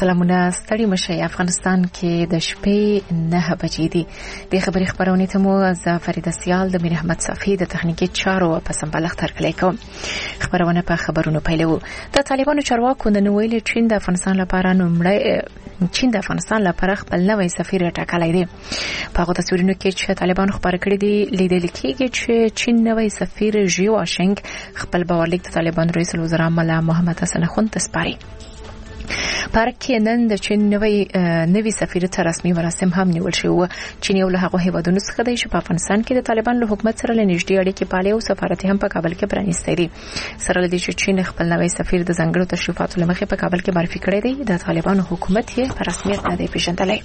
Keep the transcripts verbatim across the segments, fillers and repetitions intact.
سلامونه ستړي مشي افغانستان کې د شپې نه بجې دي د خبري خبرونه ته مو از فرید سیال د میر احمد صفی د تخنیکی چارو په سمبالښت ترکلې کوم خبرونه په خبرونو پیلو د طالبانو چارواکو د نویل چین د افغانستان لپاره نومړی چین د افغانستان لپاره خپل نوې سفیر ټاکلی دی په هغه تصویرونو کې چې طالبان خبر کړی دی لیدل کېږي چې چین نوې سفیر ژیو آشنګ خپل باورلیک د طالبان رئیس الوزرا مولا محمد حسن خون تسپاري پارک کې نن د چین نوې نوې سفیر ته رسمي مراسم هم نیول شوی چین یو له هغه هیوادونو څخه دی چې په افغانستان کې د طالبان له حکومت سره لنیږدې اړیکې پالي او سفارت هم په کابل کې پرانیستی دی سره لدی چې چین خپل نوې سفیر د ځنګړو تشریفاتو لمخې په کابل کې معرفي کړی دی د طالبانو حکومت یې په رسمیت نه دی پیژندلی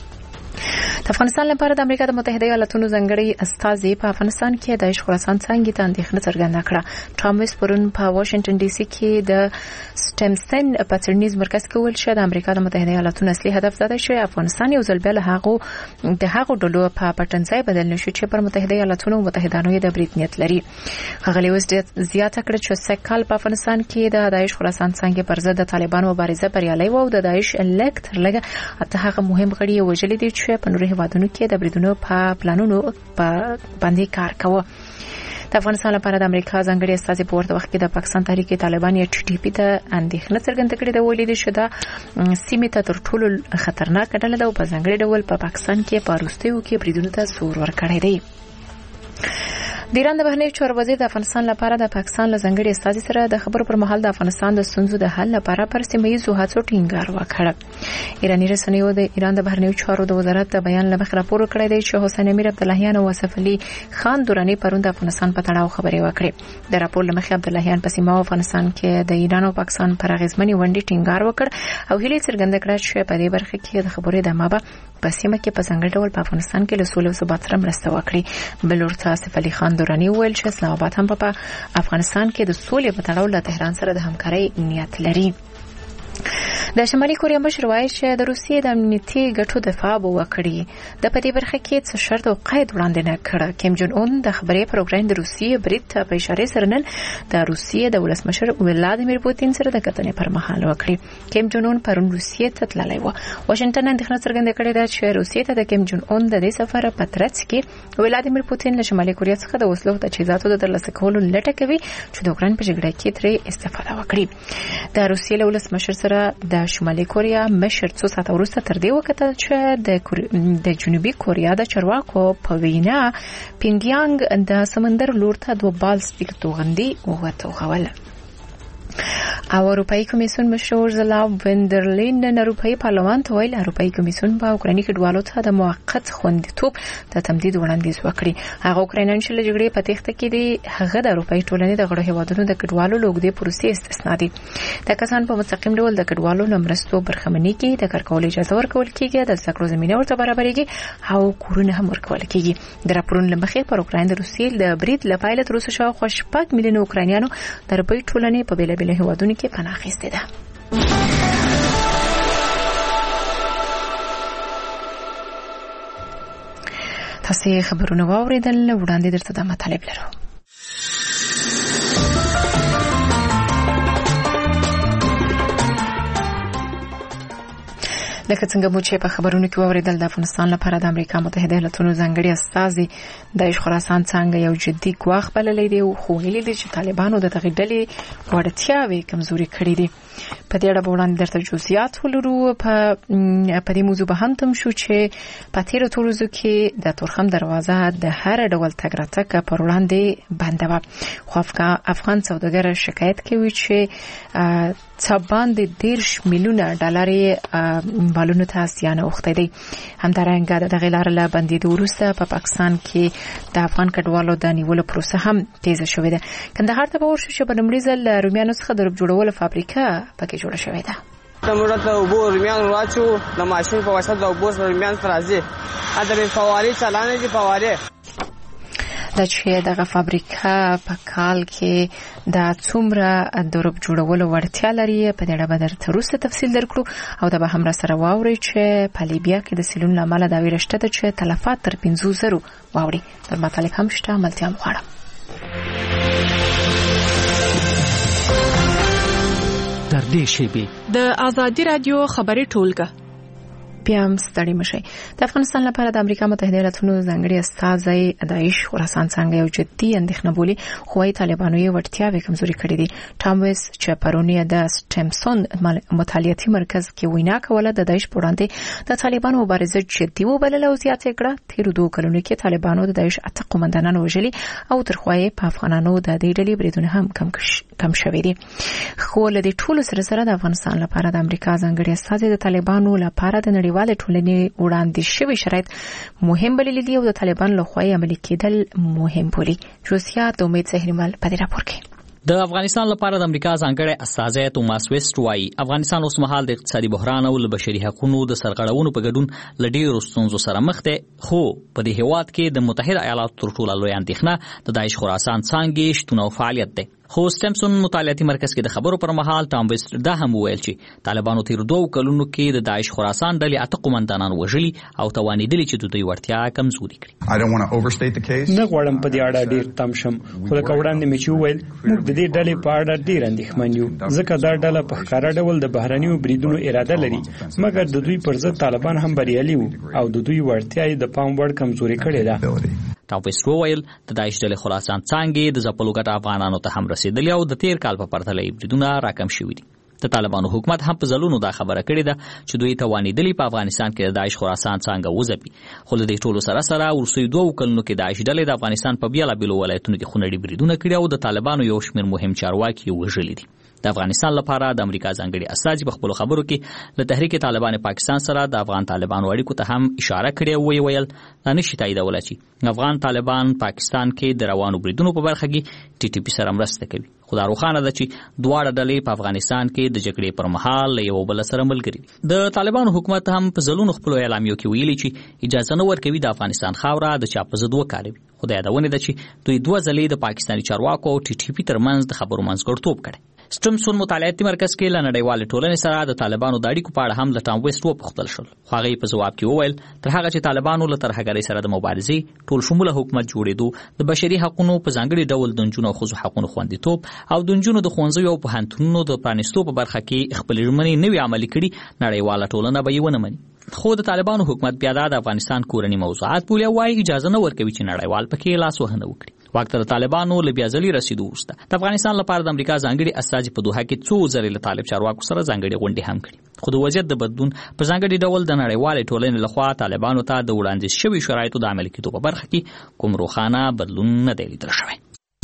د افغانستان لپاره د امریکا د متحده ایالاتونو ځنګړی استازي په افغانستان کې د عشق خراسان څنګه ته اندېښنه څرګنده کړه ټامس پرون په واشنگټن ډي سي کې د سټمسن په څېړنیز مرکز کې ویل چې د امریکا د متحده ایالاتونو اصلي هدف دا دی چې افغانستان یو ځل بیا له هغه د هغه ډلو په پټنځای بدل نشي چې پر متحده ایالاتونو متحدانو د برید نیت لري هغه له زیاته کړ چې سکهال په افغانستان کې د داعش خراسان څنګه پر ضد د طالبانو مبارزه بریالي و او د داعش الکتر لګه اته هغه مهم غړي وجلي دي چې په نورو هیوادونو کې د بریدونو په پلانونو په باندې کار کوي د افغانستان لپاره د امریکا ځنګړي استازي په ورته وخت کې د پاکستان تحریک طالبان یا ټي ټي پی ته اندېښنه څرګنده کړې ده ویلي دي چې دا سیمې ته تر ټولو خطرناک ډله ده او په ځنګړي ډول په پاکستان کې په وروستیو کې بریدونو ته زور ورکړی دی د ایران د بهرنیو چارو وزیر د افغانستان لپاره د پاکستان له ځنګړي استازي سره د خبرو پر مهال د افغانستان د ستونزو د حل لپاره پر سیمه ییزو هڅو ټینګار وکړ ایراني رسنیو د ایران د بهرنیو چارو د وزارت د بیان لمخ راپور کړی دی چې حسین امیر عبداللهیان او وصف علي خان دوراني پرون د افغانستان په تړاو خبرې وکړې د راپور لمخ عبداللهیان په سیمه افغانستان کې د ایران او پاکستان پر اغیزمنې ونډې ټینګار وکړ او هیله څرګنده کړه چې په دې برخه کې د خبرې د مابه په سیمه کې په څنګه ډول په افغانستان کې له سولې او ثبات سره مرسته وکړي بل ورته وصف علي خان دوراني ویل چې اسلام آباد هم په افغانستان کې د سولې په تړاو له تهران سره د همکارۍ نیت لري د شمالي کوریا مشر وایي چې د روسیې د امنیتي ګټو دفاع وکړي د پدې برخه کې څه شرط او قید وړاندې نه کړ کیم جون اون د خبري پروګرام د روسیې برید ته په اشاره سره نن د روسیې د ولسمشر ولادیمیر پوتین سره د کتنې پر مهال وکړي کیم جون اون پرون روسیې ته تللی و واشنگټن اندېښنه څرګنده کړې ده چې روسیې ته د کیم جون اون د دې سفر په ترڅ کې ولادیمیر پوتین له شمالي کوریا څخه د وسلو د تجهیزاتو د ترلاسه کولو لټه کوي چې د اوکران په جګړه کې ترې استفاده وکړي د روسیې له ولسمشر سره د شمالي کوریا مشر څو ساعت وروسته تر دې وکتل چې د د جنوبي کوریا د چارواکو په وینا پینګیانګ د سمندر لور ته دوه بالستیک توغندي وغوښتل او اروپאי کمیسیون مشر اورزلا وندرلین د اروپאי پارلمان ته ویل اروپאי کمیسیون په اوکرایني کډوالو ته د موقت خوندیتوب د تمدید وړاندیز وکړي هغه اوکراینان چې لږګړي په تخته کې دي هغه د اروپאי ټولنې د غړو هیوادونو د کډوالو لوګدي پروسې استثنا دي د کسان په مستقیم ډول د کډوالو لمرستو برخمنۍ کې د کارکول اجازه ورکول کیږي د ذکر زمينه ورته برابرېږي او کورونه هم ورکول کیږي د راپورونو لمخې پر اوکراین د روسیې د برید لپاره تر اوسه شاوخوا شپږ میلیونه اوکراینانو د اروپאי ټولنې په بیلابیل هیوادونو کې پناه اخیستې ده تاسو خبرونه واوریدل وړاندې درته د مطالب لرو لکه څنګه مو چې په خبرونو کې واوریدل د افغانستان لپاره د امریکا متحده ایالاتونو ځنګړي استازي د عشق خراسان څنګه یو جدي ګواښ بللی دی او خو ویلي دي چې طالبانو د دغه ډلې وړتیاوې کمزوري کړې دي په دې اړه به وړاندې درته جزئیات ولرو په په دې موضوع به هم تم شو چې په تیرو څو ورځو کې د تورخم دروازه د هر ډول تګ راتګ پر وړاندې بنده وه خو افغان سوداګر شکایت کوي چې څه باندې دیرش میلیونه ډالر بالونو ته زیان اوښتی دی همدارنګه د دغې لارې له بندېدو وروسته په پاکستان کې د افغان کډوالو د نیولو پروسه هم تیزه شوې ده کندهار ته به ورشو چې په لومړي ځل له رومیانو څخه د روب جوړولو فابریکه پکې جوړه شوې ده موږ ته اوبه رومیان واچو د ماشین په واسطه د اوبو رومیان راځي دا به فوارې چالانه دي فوارې د چې دغه فابریکه په کال کې د څومره د روب جوړولو وړتیا لري په دې اړه به درته وروسته تفصیل درکړو او دا به هم را سره واورئ چې په لیبیا کې د سیلون له امله دا ویره شته ده چې تلفات تر پنځو زرو واوړي در مطالب هم شته ملتیا مو غواړم. در دې شیبې د آزادي رادیو خبري ټولګه. بیا هم ستړي مشي. د افغانستان لپاره د امریکا متحده ایالاتونو ځانګړي استازی داعش خراسان څنګه یو جدي اندېښنه بولي، خو وايي طالبانو یې وړتیاوې کمزوري کړې دي. ټام ویس چې پرونی د سټمسون مطالعاتي مرکز کې وینا کوله، د داعش په وړاندې د طالبانو مبارزه جدي وبلله او زیاته کړه. تیر دوه کلونو کې طالبانو د داعش اته قومندانان وژلي او تر خوایي په افغانانو د دې ډلې بریدونه هم کم کم شوي دي. خو له دې ټولو سره سره د افغانستان لپاره د امریکا ځانګړي استازی د طالبانو لپاره د نړیوال ټولنې وړاندې شوی شرایط مهم بللي دي او د طالبان لخوا عملي کېدل مهم بولي. جزئیات امید زهرمل په دې راپور کې. د افغانستان لپاره د امریکا ځانګړی استازی توماس ویسټ وايي افغانستان اوس مهال د اقتصادي بحران او د بشري حقوقو د سرغړونو په ګډون له ډېرو ستونزو سره مخ دی، خو په دې هېواد کې د متحده ایالاتو تر ټولو لویه اندېښنه د داعش خراسان څانګې شتون او فعالیت دی. خو سټمسون مطالعاتي مرکز کې د خبرو پر مهال ټام ویسټ دا هم وویل چې طالبانو تیر دوه کلونو کې د داعش خراسان ډلې اته قومندانان وژلي او توانېدلي چې د دوی وړتیا کمزوري کړي. نه غواړم په دې اړه ډېر تم شم، خو لکه وړاندې مې چې وویل موږ د دې ډلې په اړه ډېر اندېښمن یو، ځکه دا ډله په ښکاره ډول د بهرنیو بریدونو اراده لري، مګر د دوی پر ضد طالبان هم بریالي وو او د دوی وړتیا یې د پام وړ کمزوري کړې ده. ټام ویسټ وویل د داعش ډلې خراسان څانګې د ځپلو ګټه افغانانو ته هم رسېدلې او د تیر کال په پرتله یې بریدونه راکم شوي دي. د طالبانو حکومت هم په ځلونو دا خبره کړې ده چې دوی توانېدلي په افغانستان کې د داعش خراسان څانګه وځپي، خو له دې ټولو سره سره وروستیو دوو کلونو کې داعش ډلې د افغانستان په بېلابېلو ولایتونو کې خونړي بریدونه کړي او د طالبانو یو شمېر مهم چارواکي یې وژلي دي. د افغانستان لپاره د امریکا ځانګړي استازي په خپلو خبرو کې له تحریک طالبان پاکستان سره د افغان طالبانو اړیکو ته هم اشاره کړې او ویې ویل دا نشي تاییدولی چې افغان طالبان پاکستان کې د روانو بریدونو په برخه کې ټي ټي پي سره مرسته کوي، خو دا روښانه ده چې دواړه ډلې په افغانستان کې د جګړې پر مهال له یو بل سره ملګري دي. د طالبانو حکومت هم په ځلونو خپلو اعلامیو کې ویلي چې اجازه نه ورکوي د افغانستان خاوره د چا په ضد وکاروي، خو د یادونې ده چې دوی دوه ځلې د پاکستاني چارواکو او ټي ټي پي ترمنځ د خبرو منځګړیتوب کړی. سټمسون مطالعاتي مرکز کې له نړیوالې ټولنې سره د طالبانو د اړیکو په اړه هم له ټام ویسټ وپوښتل شول، خو هغه یې په ځواب کې وویل تر هغه چې طالبانو له ترهګرۍ سره د مبارزې ټول شموله حکومت جوړېدو، د بشري حقوقو په ځانګړي ډول د نجونو او ښځو حقوقو خوندیتوب او د نجونو د ښوونځیو او پوهنتونونو د پرانیستو په برخه کې خپلې ژمنې نوي عملي کړي، نړیواله ټولنه به یې ونه مني. خو د طالبانو حکومت بیا د افغانستان کورني موضوعات بولي او وايي اجازه نه ورکوي چې نړیوال پکې لاس وهنه وکړي. وخت د طالبانو له بیا ځلې رسیدو وروسته د افغانستان لپاره د امریکا ځانګړي استازي په دوحه کې څو ځلې له طالب چارواکو سره ځانګړي غونډې هم کړي، خو د وضعیت د بدلون په ځانګړي ډول د نړیوالې ټولنې لخوا طالبانو ته د وړاندیز شوي شرایطو د عملي کېدو په برخه کې کوم روښانه بدلون نه دی لیدل شوی.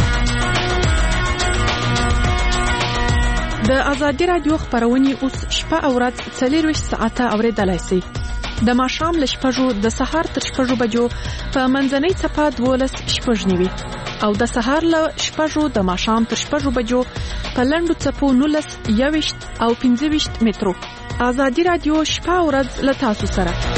د آزادي رادیو خبرونه اوس شپه او ورځ څلور ساعته اوریدلای شئ. د ماښام له شپږو د سهار تر شپږو بجو په منځنۍ څپه دولس شپږ نیوي او د سهار له شپږو د ماښام تر شپږو بجو په لنډو څپو نولس یوویشت او پنځه ویشت مترو. آزادي رادیو شپه او ورځ له تاسو سره.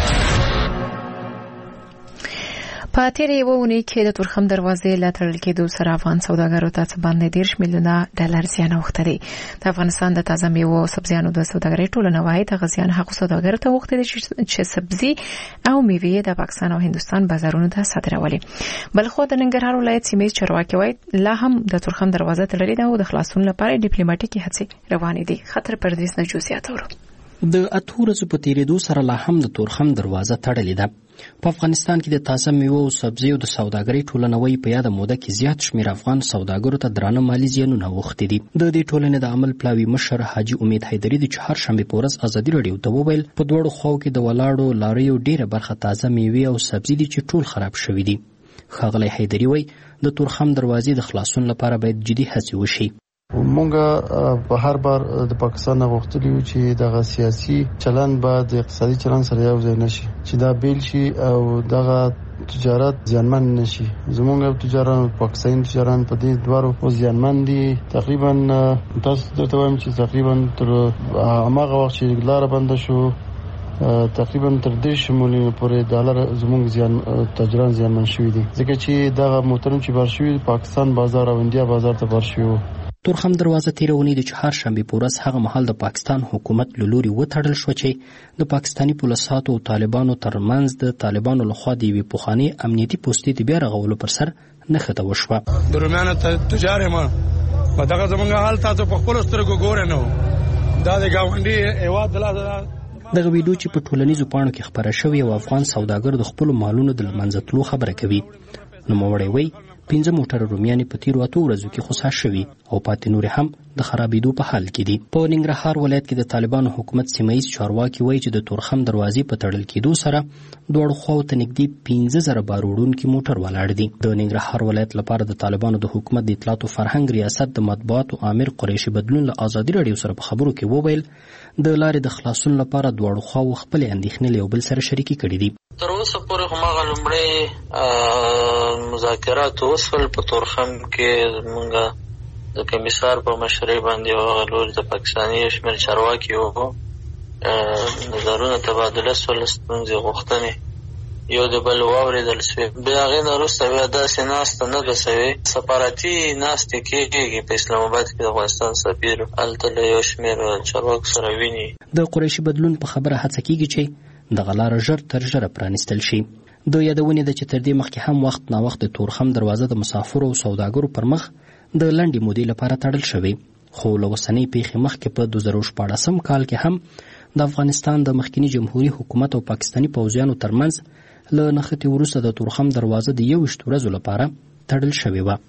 په تیرې یوه اونۍ کې د تورخم دروازې له تړل کېدو سره افغان سوداګرو ته څه باندې دېرش میلیونه ډالر زیان اوښتی دی. د افغانستان د تازه میوو او سبزیانو د سوداګرۍ ټولنه وايي دغه زیان هغو سوداګرو ته اوښتی دی چې سبزي او میوې د پاکستان او هندوستان بازارونو ته صادرولې. بلخو د ننګرهار ولایت سیمه ییز چارواکي وايي لا هم د تورخم دروازه تړلې ده او د خلاصون لپاره ډیپلوماټیکي هڅې روانې دي. خطر پردیس نه جزئیات اورو. د اته ورځو په تیریدو سره لا هم د تورخم دروازه تړلې ده. په افغانستان کې د تازه میوو او سبزیو د سوداګرۍ ټولنه وايي په یاده موده کې زیات شمېر افغان سوداګرو ته درانه مالي زیانونه اوښتي دي. د دې ټولنې د عمل پلاوي مشر حاجي امید حیدري د چهارشنبې په ورځ ازادي راډیو ته وویل په دواړو خواو کې د ولاړو لاریو ډیره برخه تازه میوې او سبزي دي چې ټول خراب شوي دي. ښاغلی حیدري وايي د تورخم دروازې د خلاصون لپاره باید جدي هڅې وشي. مونږه په هر بار د پاکستان غوښتلی و چې دغه سیاسي چلن به د اقتصادي چلن سره یو ځای نشي، چې دا بیل شي او دغه تجارت زیانمن نشي. زمونږ تجاران پاکستاني تجاران په دې دوارو زیانمن دي. تقریبا تاسو درته وایم چې تقریبا تر هغه وخت چې لاره بنده شو تقریبا تر دېرش میلیونه پورې ډالر زمونږ زیان تاجران زیانمن شوي دي، ځکه چې دغه موټرونه چې بار شوي پاکستان بازار او انډیا بازار ته بار شوي. تورخم دروازه تیره اونۍ د چهارشنبې په ورځ هغه مهال د پاکستان حکومت له لوري وتړل شوه چې د پاکستاني پولیسو او طالبانو ترمنځ د طالبانو لخوا د یوې پخوانۍ امنیتي پوستې د بیا رغولو پر سر نښته وشوه. د رومیانو تجار یم په دغه زمونږ حال تاسو په خپلو سترګو ګورئ نو دا د ګاونډي هیواد دلته دغه ویډیو چې په ټولنیزو پاڼو کې خپره شوې او افغان سوداګر د خپل مالونو د لمنځه تلو خبره کوي. نوموړی وایي پنځه موټر رومیانې په تیرو اتو ورځو کې خسا شوي او پاتې نورې هم د خرابېدو په حال کې دي. په ننګرهار ولایت کې د طالبانو حکومت سیمه ییز چارواکي وایي چې د تورخم دروازې په تړل کېدو سره دواړو خواو ته نږدې پنځه زره بار وړونکي موټر ولاړ دي. د ننګرهار ولایت لپاره د طالبانو د حکومت د اطلاعاتو فرهنګ ریاست د مطبوعاتو امیر قریشي بدلون له ازادي راډیو سره په خبرو کې وویل د لارې د خلاصون لپاره دواړو خواو خپلې اندېښنې له یو بل سره شریکې کړي دي. تر اوسه پورې هماغه لومړی مذاکرات وشول په تورخم کې موږ د کمیسار په مشرۍ باندې هغه لوري د پاکستاني شمېر چارواکي وو نظرونه تبادله شول، ستونزې غوښتنې یو د بل واورېدل شوې. بیا هغې نه وروسته بیا داسې ناسته نه ده شوې، سفارتي ناستې کېږي په اسلام آباد کې د افغانستان سفیر هلته له یو شمېر چارواکو سره ویني. د قریشي بدلون په خبره هڅه کېږي چې دغه لاره ژر تر ژره پرانیستل شي. د یادونې ده چې تر دې مخکې هم وخت نا وخت د تورخم دروازه د مسافرو او سوداګرو پر مخ د لنډې مودې لپاره تړل شوې، خو له اوسنۍ پیښې مخکې په دوه زره شپاړسم کال کې هم د افغانستان د مخکني جمهوریت حکومت او پاکستاني پوځیانو ترمنځ له نښتې وروسته د تورخم دروازه د یوویشت ورځو لپاره تړل شوې وه.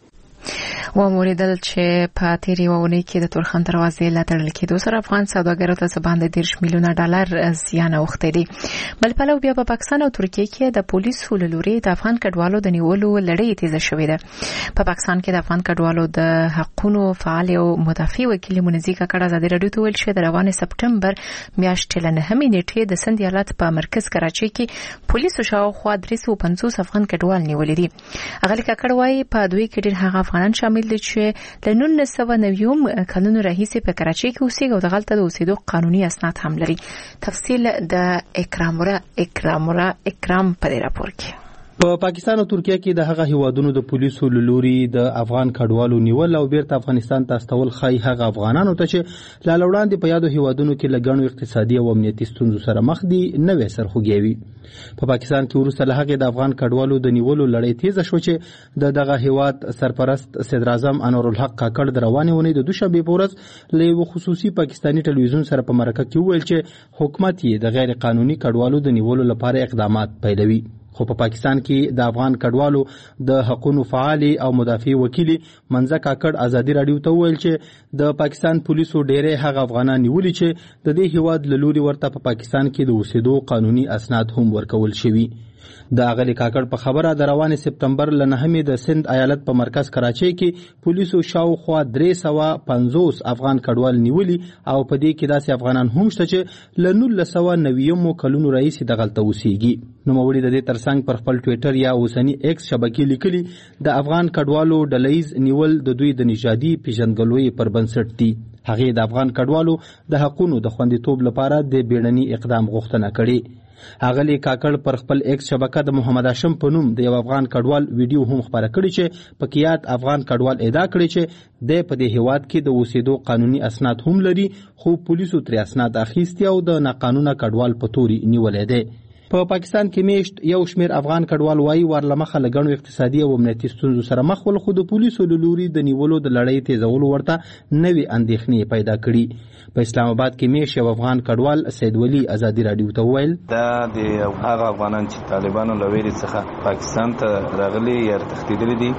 وموریدل چې په تیرې اونۍ کې د تورخم دروازې له تړل کېدو سره افغان سوداګرو ته څه باندې دېرش میلیونه ډالر زیان اوښتی دی. بل پلو بیا په پاکستان او ترکیې کې د پولیسو له لوري د افغان کډوالو د نیولو لړۍ تیزه شوې ده. په پاکستان کې د افغان کډوالو د حقونو فعال او مدافع وکیل منزي کاکړ ازادي راډیو ته ویل چې د روانې سپټمبر میاشتې له نهمې نیټې د سند ایالت په مرکز کراچۍ کې پولیسو شاوخوا درې سوه پنځوس افغان کډوال نیولي دي. هغه کاکړ وایي په دوی کې ډېر هغه افغانان شامل دي چې له نولس سوه نوي کلونو راهیسې په کراچۍ کې اوسېږي او دغلته د اوسېدو قانوني اسناد هم لري. تفصیل د اکراموره اکراموره اکرام په دې راپور کې. په پاکستان او ترکیه کې د هغه هیوادونو د پولیسو له لوري د افغان کډوالو نیول او بیرته افغانستان ته استول ښایي هغه افغانانو ته چې لا وړاندې په یادو هیوادونو کې له ګڼو اقتصادي او امنیتي ستونزو سره مخ دي نوې سرخوږی وي. په پاکستان کې وروسته له هغې د افغان کډوالو د نیولو لړۍ تیزه شوه چې د دغه هیواد سرپرست صدراعظم انوارالحق کاکړ د روانې اونۍ د دوشنبې په ورځ له یوه خصوصي پاکستاني ټلویزیون سره په مرکه کې وویل چې حکومت یې د غیر قانوني کډوالو د نیولو لپاره اقدامات پیلوي. خو په پاکستان کې د افغان کډوالو د حقونو فعالي او مدافع وکیل منزه کاکړ ازادي راډیو ته وویل چې د پاکستان پولیسو ډېرې هغه افغانان نیولي چې د دې هیواد له لوري ورته په پاکستان کې د اوسېدو قانوني اسناد هم ورکول شوي. د اغلی کاکړ په خبره د روانې سپتمبر له نهمې د سند ایالت په مرکز کراچۍ کې پولیسو شاوخوا درې سوه پنځوس افغان کډوال نیولي او په دې کې داسې افغانان هم شته چې له نولس سوه نویمو کلونو راهیسې دغلته اوسېږي. نوموړي د دې ترڅنګ پر خپل ټویټر یا اوسني ایکس شبکې لیکلي د افغان کډوالو ډلهییز نیول د دوی د نژادي پیژندګلوۍ پر بنسټ دي. هغې د افغان کډوالو د حقونو د خوندیتوب لپاره د بیړني اقدام غوښتنه کړې. اغلی کاکړ پر خپل ایکس شبکه د محمد هاشم په نوم د یو افغان کډوال ویډیو هم خپاره کړې چې پکې یاد افغان کډوال ادعا کړې چې د په دې هیواد کې د اوسېدو قانوني اسناد هم لري خو پولیسو ترې اسناد اخیستي او د ناقانونه کډوال په توري نیولې ده. په پاکستان کې میشت یو شمېر افغان کډوال وایي ورلمخه له ګڼو اقتصادي او امنیتي ستونزو سره مخ ول خو د پولیسو له لوري د نیولو د لړۍ تیزولو ورته نوې اندېښنې پیدا کړي. په اسلام آباد کې میشت یو افغان کډوال سید ولی ازادي راډیو ته وویل دا د هغه افغانان چې طالبانو له ویرې څخه پاکستان ته راغلي یا تښتېدلي دي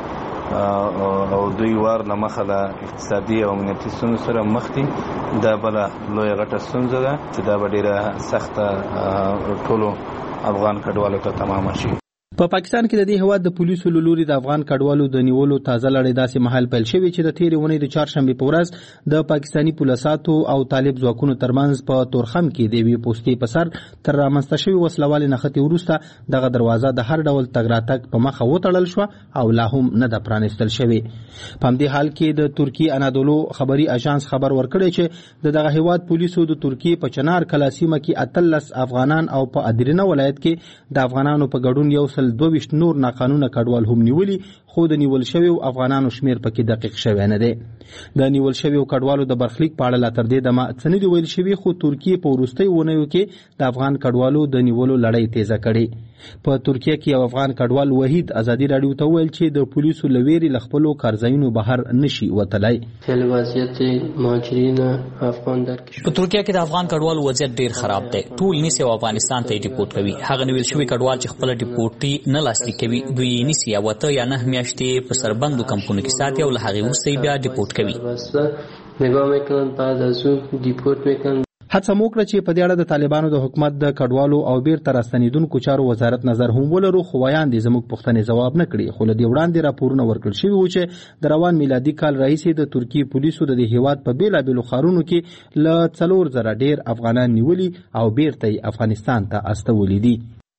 او دوی وار له مخه له اقتصادي او امنیتي ستونزو سره مخ دي. دا بله لویه غټه ستونزه ده چې دا به ډېره سخته ټولو افغان کډوالو ته تمامه شي. په پاکستان کې د دې هیواد د پولیسو له لوري د افغان کډوالو د نیولو تازه لړۍ داسې مهال پیل شوې چې د تېرې اونۍ د چهارشنبې په ورځ د پاکستاني پولیساتو او طالب ځواکونو ترمنځ په تورخم کې د یوې پوستې په سر تر رامنځته شوې وسلوالې نښتې وروسته دغه دروازه د هر ډول تګ راتګ په مخه وتړل شوه او لا هم نه ده پرانیستل شوې. په همدې حال کې د ترکیې انادولو خبري اژانس خبر ورکړی چې د دغه هیواد پولیسو د ترکیې په چنار کلا سیمه کې اتلس افغانان او په ادرینه ولایت کې د افغانانو په ګډون یو سل دوه نور ناقانونه کډوال هم نیولي خو د نیول شویو افغانانو شمیر پکې دقیق شوی نه دی. د نیول شویو کډوالو د برخلیک په اړه لا تر دې دمه څه نه دي ویل شوي خو ترکیې په وروستیو اونیو کې د افغان کډوالو د نیولو لړۍ تیزه کړې. په ترکیه کې یو افغان کډوال وحید ازادي راډیو ته وویل چې د پولیسو لویري لخپلو کارځایونو بهر نشي وتلای. خل وضعیت مهاجرین افغان در کشور په ترکیه کې د افغان کډوال وضعیت ډیر خراب دی. ټول نیسي او افغانستان ته ډیپورت کوي. هغه نیول شوی کډوال چې خپل ډیپورټي نه لاسلیک کوي دوی نیسي او ته یا نه میاشتې په سربندو کمپونو کې ساتي او له هغه وروسته بیا ډیپورت کوي. نگاه میکنن بعد از اون دیپورت میکنن. هڅه وکړه چې په دې اړه د طالبانو د حکومت د کډوالو او بیرته راستنیدونکو چارو وزارت نظر هم ولرو، خو وایاندې زموږ پوښتنې ځواب نه کړي. خو له دې وړاندې راپورونه ورکړل شوي وو چې د روان میلادي کال راهیسې د ترکیې پولیسو د دې هیواد په بېلابېلو ښارونو کې له څلور زره ډېر افغانان نیولي او بیرته یې افغانستان ته استولي دي.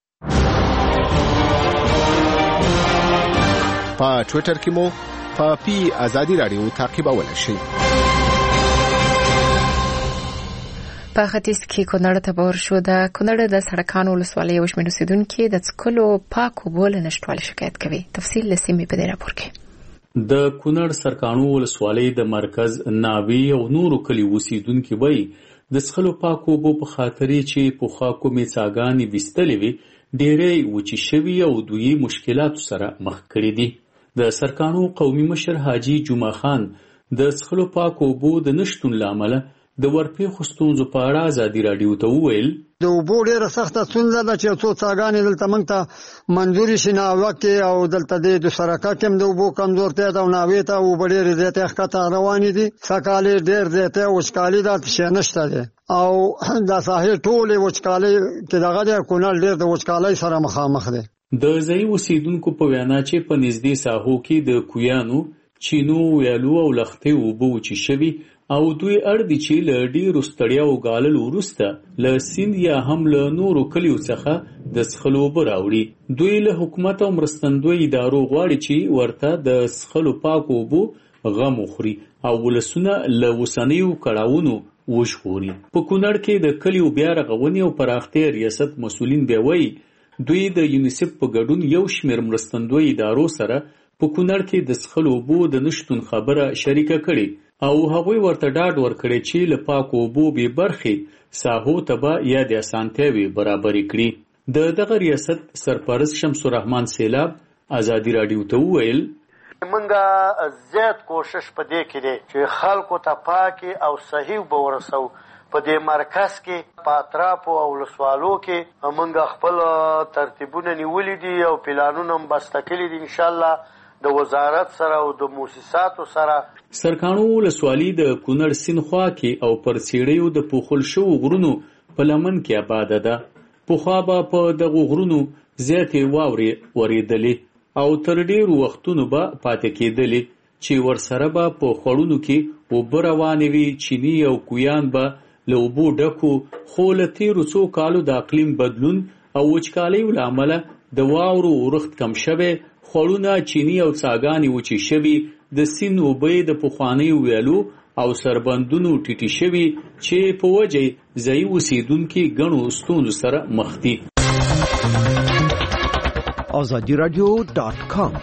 په ټویټر کې مو په پی ازادي راډیو تعقیبولی شئ. په ختیځ کې کونړ ته باور شو د کونړ د سړکانو ولسوالۍ یو شمېر اوسېدونکي د څښلو پاک اوبو له نشتوالي شکایت کوي. تفصیل له سیمې په دې راپور کې. د کونړ سرکانو ولسوالۍ د مرکز ناوی او نورو کلیو اوسېدونکي وایي د څښلو پاک اوبو په خاطرې چې پخوا کومې څاګانې ویستلې وي ډېرې وچې شوي او دوی مشکلاتو سره مخ کړي دي. د سرکانو قومي مشر حاجي جمعه خان د څښلو پاک اوبو د نشتون له امله د ورپېښو ستونزو په اړه ازادي راډیو ته وویل د اوبو ډېره سخته ستونزه ده چې څو څاګانې دلته موږ ته منظورې شي ناوه کې او دلته د سرکه کې هم د اوبو کمزورتیا ده او ناوې ته اوبه ډېرې زیاتې ښکته روانې دي. سږکال ډېر زیاتې وچکالي ده، شی نشته دی او د ساحل ټولې وچکالۍ کې دغه دی کونړ ډېر د وچکالۍ سره مخامخ دی. د ځایي اوسېدونکو په وینا چې په نږدې ساحو کې د کویانو، چینو، ویالو او لښتې اوبه وچې شوي او دوی اړ دي چې له ډېرو ستړیاو ګاللو وروسته له سیند یا هم له نورو کلیو څخه د څښلو اوبه راوړي. دوی له حکومت او مرستندوی ادارو غواړي چې ورته د څښلو پاکو اوبو غم وخوري او ولسونه له اوسنیو کړاوونو وژغوري. په کونړ کې د کلیو بیا رغونې او پراختیا ریاست مسؤلین بیا وایي دوی د یونیسف په ګډون یو شمېر مرستندوی ادارو سره په کونړ کې د څښلو اوبو د نشتون خبره شریکه کړې او هغوی ورته ډاډ ورکړی چې له پاکو اوبو بې برخې ساحو ته به یا د اسانتیاوې برابرې کړي. د دغه ریاست سرپرست شمس الرحمن سیلاب ازادي راډیو ته وویل موږ زیات کوشش په دې کې دی چې خلکو ته پاکي او صحیح اوبه ورسو. په دې مرکز کې په اطرافو او ولسوالو کې موږ خپل ترتیبونه نیولي دي او پلانونه هم بسته کړي دي انشاءالله د وزارت سره او د مؤسساتو سره. سرکانو ولسوالي د کونړ سیند خوا کې او پر څېړیو د پوښل شوو غرونو په لمن کې آباده ده. پخوا به په دغو غرونو زیاتې واورې ورېدلې او تر ډېرو وختونو به پاتې کېدلې چې ورسره به په خوړونو کې اوبه روانې وي. چیني او کویان به له اوبو ډکو، خو له تېرو څو کالو د اقلیم بدلون او وچکالیو له امله د واورو اورښت کم شوی، خوړونه چینی او څاګانې وچې شوي، د سیند اوبه د پخوانیو ویالو او سربندونو ټیټې شوي چې په وجه ځایي اوسېدونکي ګڼو ستونزو سره مخ دي. آزادی رادیو ډاټ کام.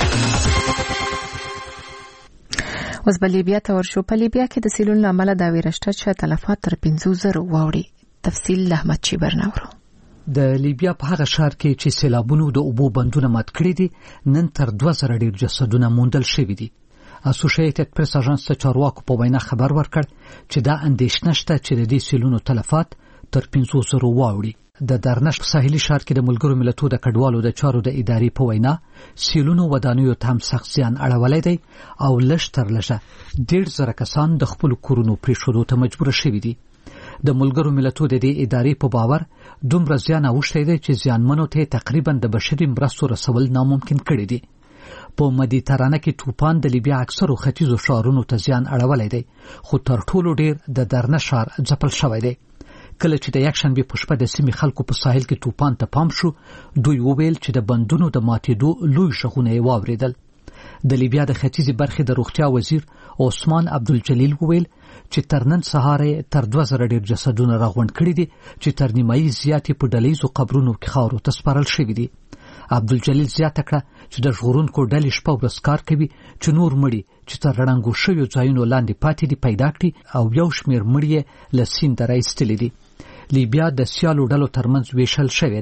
اوس به لیبیا ته ورشو. په لیبیا کې د سیلون له امله دا ویره شته چې تلفات تر پنځو زرو واوړي. تفصیل له احمد چیبر نورو. د لیبیا په هغه ښار کې چې سیلابونو د اوبو بندونه مات کړي دي نن تر دوه زره ډېر جسدونه موندل شوي دي. اسوسییټډ پریس اژانس د چارواکو په وینا خبر ورکړ چې دا اندېښنه شته چې د دې سیلونو تلفات تر پنځو زرو واوړي. د درنش په ساحلي ښار کې د ملګرو ملتونو د کډوالو د چارو د ادارې په وینا سیلونو ودانیو ته هم سخت زیان اړولی دی او لږ تر لږه ډېر زره کسان د خپلو کورونو پرېښودو ته مجبوره شوي دي. د ملګرو ملتونو د دې ادارې په باور دومره زیان اوښتی دی چې زیانمنو ته تقریبا د بشري مرستو رسول ناممکن کړي دي. په مدیترانه کې توپان د لیبیا اکثرو ختیځو ښارونو ته زیان اړولی دی، خو تر ټولو ډېر د درنه ښار ځپل شوی دی. کله چې د یکشنبې په شپه د سیمې خلکو په ساحل کې توپان ته پام شو، دوی وویل چې د بندونو د ماتېدو لوی غږونه یې واورېدل. د لیبیا د ختیځې برخې د روغتیا وزیر عثمان عبدالجلیل وویل چې تر نن سهار تر دوه زره ډېر جسدونه راغونډ کړي دي چې تر نیمایي زیاتې په ډلهییزو قبرونو کې خاورو ته سپارل شوي دي. عبدالجلیل زیاته کړه چې د ژغورونکو ډلې شپه ورځ کار کوي چې نور مړي چې تر ړنګو شویو ځایونو لاندې پاتې دي پیدا کړي او یو شمېر مړي یې له سینده راایستلي دي. لیبیا د سیالو ډلو ترمنځ ویشل شوې ده.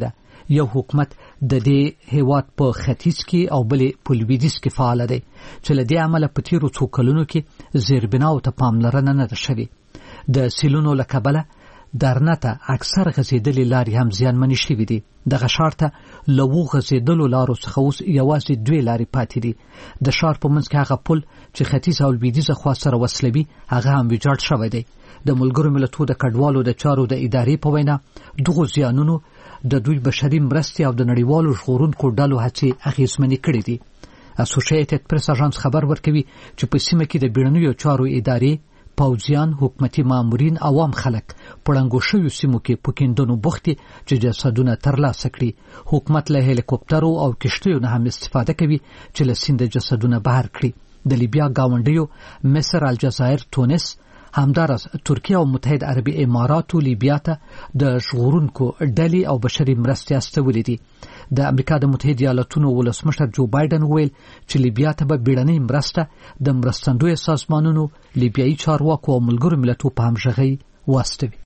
یو حکومت د دې هیواد په ختیځ کې او بلې په لویدیځ کې فعال دی چې له دې امله په تیرو څو کلونو کې زیربناو ته پاملرنه نه ده شوې د سیلونو له کبله درنته اکثر غځېدلې لارې هم زیانمنې شوي دي دغه ښار ته له اوو غځېدلو لارو څخه اوس یوازې دوې لارې پاتې دي د ښار په منځ کې هغه پل چې ختیځ او لویدیځه خوا سره وصلوي هغه هم ویجاړ شوی دی د ملګرو ملتونو د کډوالو د چارو د ادارې په وینا دغو زیانونو د دوی بشري مرستې او د نړیوالو ژغورونکو ډلو هڅې اغېزمنې کړې دي اسوسییټډ پریس اژانس خبر ورکوي چې په سیمه کې د بیړنیو چارو ادارې پوځیان حکومتي مامورین عوام خلک پړنګو شویو سیمو کې په کیندونو بوختي چې جسدونه ترلاسه کړي حکومت له هلیکوپټرو او کشتیو نه هم استفاده کوي چې له سیند جسدونه بهر کړي د لیبیا گاونډیو مصر الجزایر تونس همدارس ترکیه او متحد عربي اماراتو لیبیا ته د ژغورونکو ډلې او بشري مرستې استولې دي د امریکا د متحده ایالاتونو ولسمشر جو بایدن ویل چې لیبیا ته به بیړنۍ مرسته د مرستندوی سازمانونو لیبیایي چارواکو او ملګرو ملتونو په همغږۍ واستوي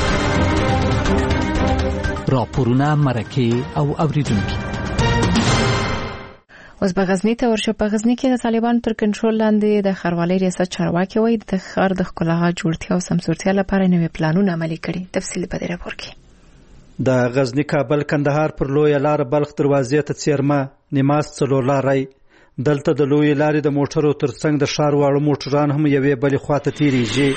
راپورونه مرکه او اوریدونکي اوس په غزنی ته ورشه په غزنی کې د طالبانو تر کنټرول لاندې د ښاروالۍ ریاست چارواکي وایي د ښار د ښکلا جوړتیا او سمسورتیا لپاره نوي پلانونه عملي کړي تفصیل په دې راپور کې د غزنی کابل کندهار پر لویه لار بلخ دروازې ته څیرمه نیماس څلور لارۍ دلته د لویې لارې د موټرو ترڅنګ د ښار واړه موټران هم یوې بلې خواته تیریږي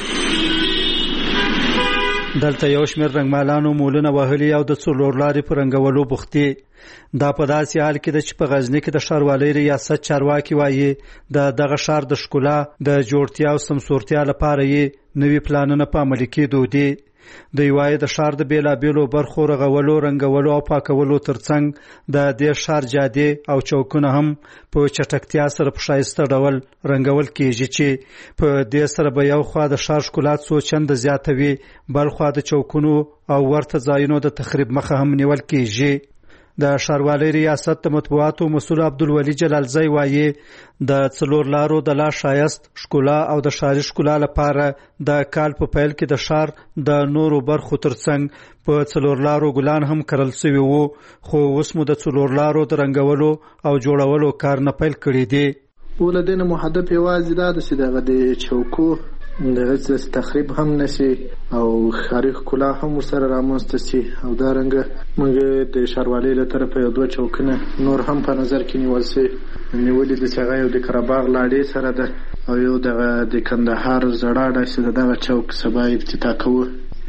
دلته یو شمېر رنګمالانو مولونه وهلي او د څلور لارې په رنګولو بوختي دا په داسې حال کې ده چې په غزني کې د ښاروالۍ ریاست چارواکي وایي د دغه ښار د ښکلا د جوړتیا او سمسورتیا لپاره یې نوي پلانونه په عملي کېدو دي دوی وایي د ښار د بېلابېلو برخو رغولو رنګولو او پاکولو ترڅنګ د دې ښار جادې او چوکونه هم په چټکتیا سره په ښایسته ډول رنګول کېږي چې په دې سره به یو خوا د ښار ښکلا څو چنده زیاتوي بل خوا د چوکونو او ورته ځایونو د تخریب مخه هم نیول کېږي د ښاروالۍ ریاست د مطبوعاتو مسؤل عبدالولي جلالزی وایي د څلور لارو د لا ښایست ښکلا او د ښاري ښکلا لپاره د کال په پیل کې د ښار د نورو برخو ترڅنګ په څلور لارو ګلان هم کرل سوي وو خو اوس مو د څلور لارو د رنګولو او جوړولو کار نه پیل کړی دی ولدین محدب یوازې دا د دغه د چوکو دغه تخریب هم نشي او ښاري ښکلا هم ورسره رامنځته شي او دا رنګه موږ د ښاروالۍ له طرفه یو دوه چوکونه نور هم په نظر کې نیول شوي نیولې د هغه یو د قرهباغ لاډې سره ده او یو دغه د کندهار زړه ډای چې دغه چوک سبا افتتاح کوو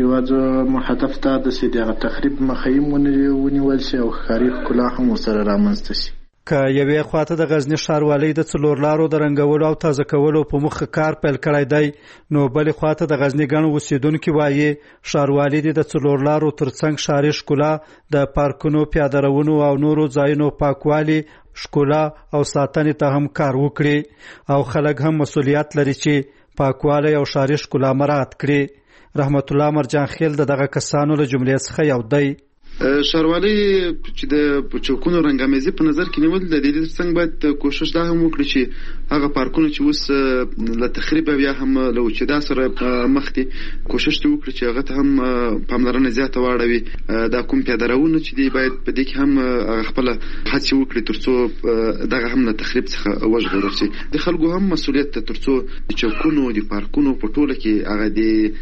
یوازې هدف دا ده چې دغه تخریب مخه یې ونیول شي او ښاري ښکلا هم ورسره رامنځته شي که یوې خواته د غزنی ښاروالۍ د څلور لارو د رنګولو او تازه کولو په مخه کار پیل کړی دی نو بلې خواته د غزنی ګڼ اوسیدونکي وایي ښاروالۍ دې د څلور لارو ترڅنګ ښاري ښکلا د پارکونو پیاده روونو او نورو ځایونو پاکوالي ښکلا او ساتنې ته هم کار وکړي او خلک هم مسؤلیت لري چې پاکوالی او ښاري ښکلا مراعات کړي رحمت الله مرجان خیل د دغه کسانو له جملې څخه یو دی ښاروالۍ چې د چوکونو رنګامیزي په نظر کې نیول د دې ترڅنګ باید کوشش دا هم وکړي چې هغه پارکونه چې اوس له تخریب بیا هم له وچېدا سره مخ دي کوشش دې وکړي چې هغه ته هم پاملرنه زیاته واړوي دا کوم پیاده روونه چې دی باید په دې کې هم خپله هڅې وکړي تر څو دغه هم له تخریب څخه وژغورل شي د خلکو هم مسؤلیت ده تر څو د چوکونو د پارکونو په ټوله کې هغه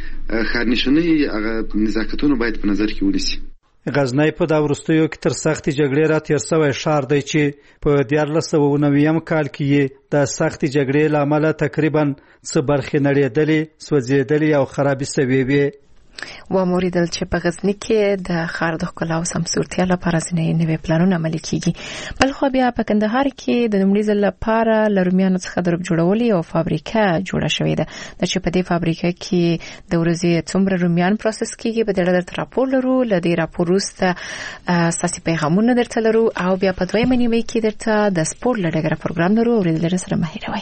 د ښارنشینۍ هغه نزاکتونه باید په نظر کې ونیسي غزنی په دا وروستیو کې تر سختې جګړې را تېر سوی ښار دی چې په دیارلس سوه اووه نوي کال کې یې د سختې جګړې له امله تقریبا څه برخې نړېدلې سوځېدلې او خرابې سوې وې واوریدل چې په غزنی کې د ښار د ښکلا او سمسورتیا لپاره ځینې نوي پلانونه عملي کیږي بل خو بیا په کندهار کې د لومړي ځل لپاره له رومیانو څخه د رب جوړولو یو فابریکه جوړه شوې ده چې په دې فابریکه کې د ورځې څومره رومیان پروسس کیږي په دې اړه درته راپور لرو له دې راپور وروسته ستاسې پیغامونه درته لرو او بیا په دویمه نیمه کې درته د سپورټ له ډګره پروګرام لرو اورېدل سره مه هېروئ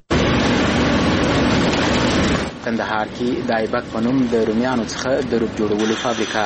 کندهار کې د ایبک په نوم د رومیانو څخه د روب جوړولو فابریکه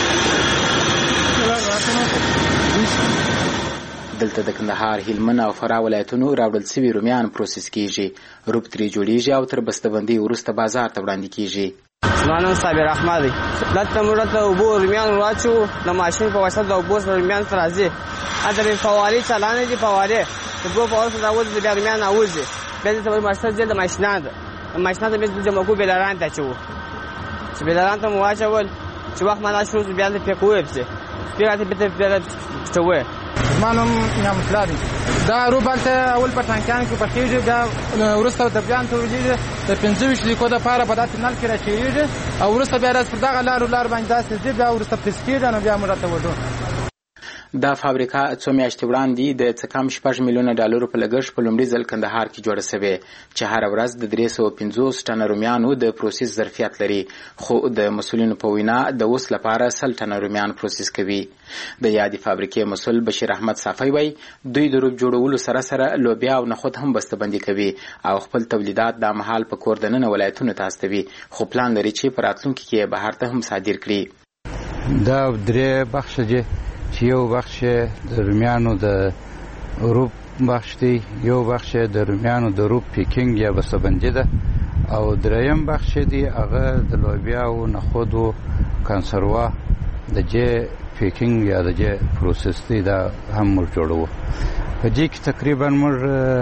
دلته د کندهار هلمند او فراه ولایتونو راوړل سوي رومیان پروسس کیږي روب ترې جوړیږي او تر بسته‌بندۍ وروسته بازار ته وړاندې کیږي زما صابر احمد دی. دلته موږ ته اوبه رومیان واچو د ماشین په واسطه د اوبو سره رومیان سره راځي. اته په فوارې چلانه دي فوارې د دوه فوارې سره راوځي د رومیان راوځي. بیا د څه ماشین د ماشینان د ماشینان د د جمع کو بلاران ته چو. چې بلاران ته مو واچول چې وخت ما شروع بیا د پکوې پسې. بیا ته به بیا څه مانم نام فلادي دا روبالته اول په ټانکان کې پخېږي دا ورسته د بیان تولیدي د پنځه ویشت لیکو د پاره په دات نل کې راچېږي او ورسته بیا راځي پر دغه لارو لار باندې داسې دي بیا ورسته پسکېږي نو بیا مرته وډو. دا فابریکه څو میاشتې وړاندې د څه کم شپږ میلیونه ډالرو په لګښت په لومړي ځل کندهار کې جوړه شوې چې هر ورځ د درې سوه پنځوس ټنه رومیانو د پروسس ظرفیت لري، خو د مسؤلینو په وینا د اوس لپاره سل ټنه رومیان پروسس کوي. د یادې فابریکې مسؤل بشیر احمد صافی وایي دوی د روب جوړولو سره سره لوبیا او نخود هم بسته‌بندي کوي او خپل تولیدات د مهال په کور دننه ولایتونو ته استوي، خو پلان لري چې په راتلونکي کې بهر ته هم صادر کړي. دا درې بخش دي چې یو بخش د رومیانو د روب بخش دی، یو بخش د رومیانو د روب پیکینګ یا بسته‌بندي ده او دریم بخش دی هغه د لوبیا او نخودو کنسروا د جې پیکینګ یا د جې پروسس دی دا هم موږ جوړو. په دې کې تقریبا موږ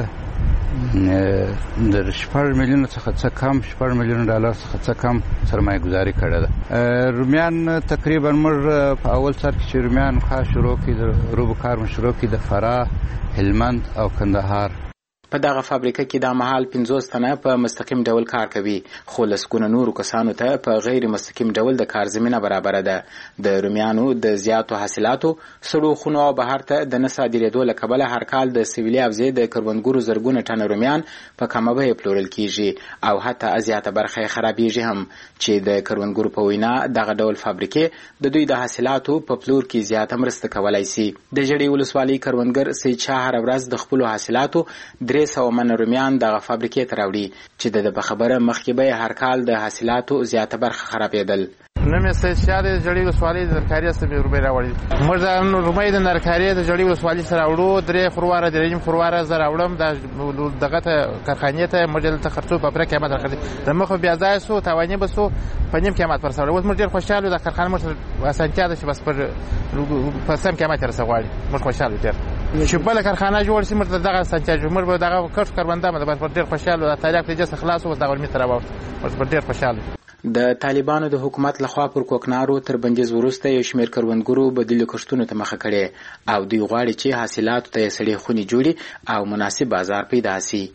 د شپږ میلیونه څخه څه کم شپږ میلیونه ډالر څخه څه کم سرمایه گذاري کړې ده. رومیان تقریبا موږ په اول سر کې چې رومیان خاص شروع کړي د روبو کار شروع کړي د فراه، هلمند او کندهار. په دغه فابریکه کې د مهال پنځوس تنه په مستقیم ډول کار کوي، خو لسګونه نورو کسانو ته په غیر مستقیم ډول د کار زمینه برابره ده. د رومیانو د زیاتو حاصلاتو سړو خونو او بهر ته د نه صادرېدو له کبله هر کال د سویلي حوزې د کروندګرو زرګونه ټنه رومیان په کمه بیه پلورل کیږي او حتی زیاته برخه یې خرابېږي هم، چې د کروندګرو په وینا دغه ډول فابریکې د دوی د حاصلاتو په پلور کې زیاته مرسته کولی سي. د ژړۍ ولسوالۍ کروندګر سید شاه هره ورځ د خپلو حاصلاتو درې سوه منه رومیان دغه فابریکې ته راوړي چې د په خبره مخکې به هر کال د حاصلاتو زیاته برخه خرابېدل. نوم یې سید شاه د ژړۍ ولسوالۍ د نرکاري څخه رومۍ راوړي. موږ د رومۍ د نرکاري د ژړۍ ولسوالۍ سره راوړو، درې خورواره درېیم خورواره زه راوړم دغه ته کارخانې ته. موږ دلته خرڅو په پوره قیمت راخلي د مخ بیا ځای سو تاواني به سو په نیم قیمت پر سره. اوس موږ ډېر خوشاله د کارخانه موږ اسانتیا ده چې بس پر په سم قیمت رسه غواړي. موږ خوشاله دي چې بل کارخانه جوړ شي، موږ دغه اسانتیا جوړ موږ دغه کښ کاروانده مده بس ډېر خوشاله د تاریخ ته جس خلاص او دغه می تر راوړ موږ ډېر خوشاله. د طالبانو د حکومت لخوا پر کوکنارو تر بندیز وروسته یو شمېر کروندګرو بدیل کښتونو ته مخه کړې او دوی غواړي چې حاصلاتو ته یې سړې خونې جوړي او مناسب بازار پیدا سي.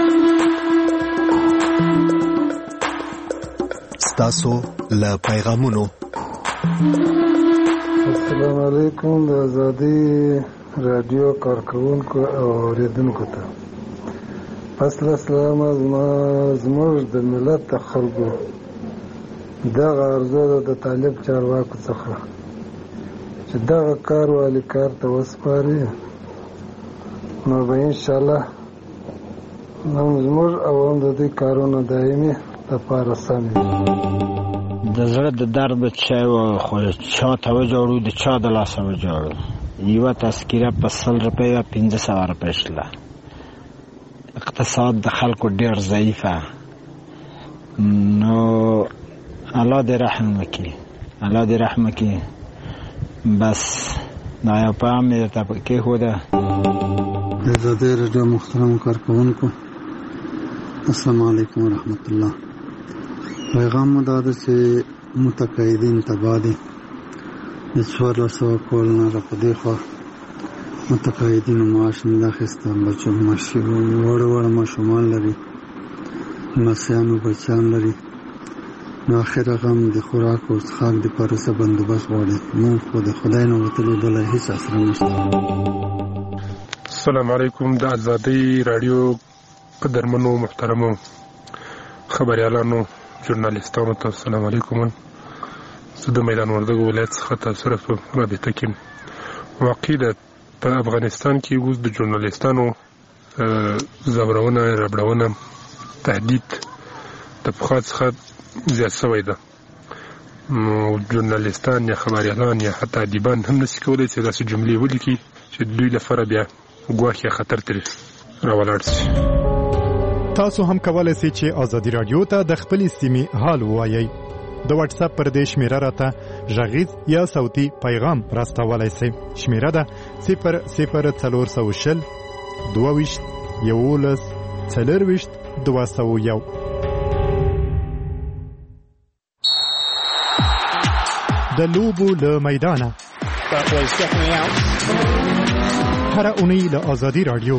ستاسو له پیغامونو. السلام علیکم د آزادی رادیو کارکونکو او اوریدونکو ته فصل اسلام زموږ د ملت د خلکو دغه ارزو ده د طالب چارواکو څخه چې دغه کار والي کار ته وسپاري نو به انشاءالله زموږ عوام د دې کارونه دایمي لپاره سم د زړه د درد چا خو چا ته وجوړو د چا د لاسه وجوړو. یوه تذکیره په سل روپۍ یا پنځه سوه روپۍ شله. اقتصاد د خلکو ډېر ضعیفه، نو الله دې رحم وکړي، الله دې رحم وکړي. بس دا یو پیغام مې درته کېښوده. د آزادۍ راډیو محترمو کارکوونکو السلام علیکم ورحمت الله. پیغام مو دا ده چې متقاعدین تباه دي. د څوارلس سوه کال نه را په دې خوا متقاعدینو معاش نه ده اخیسته. بچو وړه وړه ماشومان لري، لمسیانو بچیان لري، نو آخر هغه هم د خوراک او څښاک دپاره څه بندوبست غواړي. مونږ خو د خدای نه وتلې بله هېڅ اسره نشته. السلام علیکم د آزادۍ راډیو قدرمنو محترمو خبریالانو ژورنالیستانو ته السلام علیکم. زه د میدان وردګو ولایت څخه تاسو سره په رابطه کې واقع ده. په افغانستان کې اوس د ژورنالیستانو ځورونه، ربړونه، تهدید د پخوا څخه زیات شوی ده. ژورنالیستان یا خبریالان یا حتی ادیبان هم نشي کولی چې داسې جملې ولیکي چې دوی لپاره بیا ګواښ یا خطر ترې راولاړ شي. تاسو هم کولی شئ چې ازادي راډیو ته د خپلې سیمې حال ووایئ. د واتس اپ پر دې شمیره راته غږیز یا صوتي پیغام راستولای شئ. شمیره ده صفر صفر څلور سوه شل دوه ویشت یولس څلرویشت دوه سوه یو. د لوبو له میدانه هره اونۍ له آزادي راډیو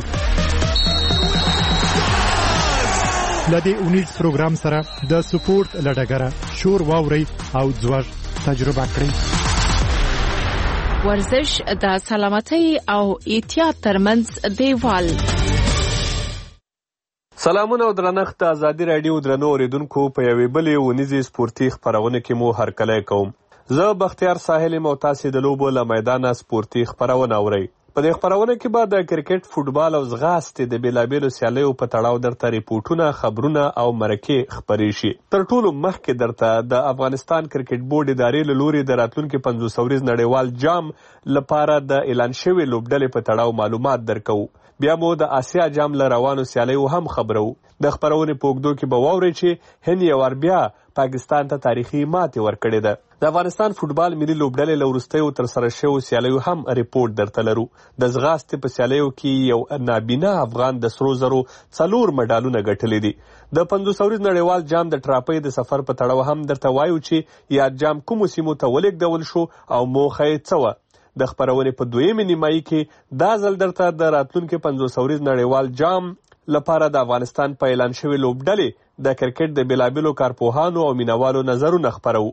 لدې اونیز پروګرام سره د سپورت لډګره شور واوري او ځوږ تجربه کړئ. ورزش د سلامتۍ او احتیاط ترمنځ دیوال. سلامونه او درنښت د آزادي راډیو درنو اوریدونکو په یوې بلې اونیزې سپورتي خپرونه کې مو هرکلی کوم. زه بختیار ساحل یم او تاسې د لوبو له میدانه سپورتي خپرونه اورئ. په دې خپرونه کې به د کرکټ، فوټبال او ځغاستې د بېلابېلو سیالیو په تړاو درته ریپورټونه، خبرونه او مرکې خپرې شي. تر ټولو مخکې درته د افغانستان کرکټ بورډ ادارې له لوري د راتلونکي پنځوس اوریز نړیوال جام لپاره د اعلان شوې لوبډلې په تړاو معلومات درکوو. بیا مو د آسیا جام له روانو سیالیو هم خبرو. د خپرونې په اوږدو کې به واورئ چې هند یو وار بیا پاکستان ته تاریخي ماتې ورکړې ده. د افغانستان فوټبال ملي لوبډلې له وروستیو ترسره شویو سیالیو هم ریپورټ درته لرو. د ځغاستې په سیالیو کې یو نابینا افغان د سرو زرو څلور مډالونه ګټلي دي. د پنځوس اوریز نړیوال جام د ټراپۍ د سفر په تړاو هم درته وایو چې یاد جام کومو سیمو ته ولېږدول شو او موخه یې څه وه. د خپرونې په دویمې نیمایي کې دا ځل درته د راتلونکي پنځوس اوریز نړیوال جام لپاره د افغانستان په اعلان شوې لوبډلې د کرکټ د بېلابېلو کارپوهانو او مینوالو نظرونه خپرو.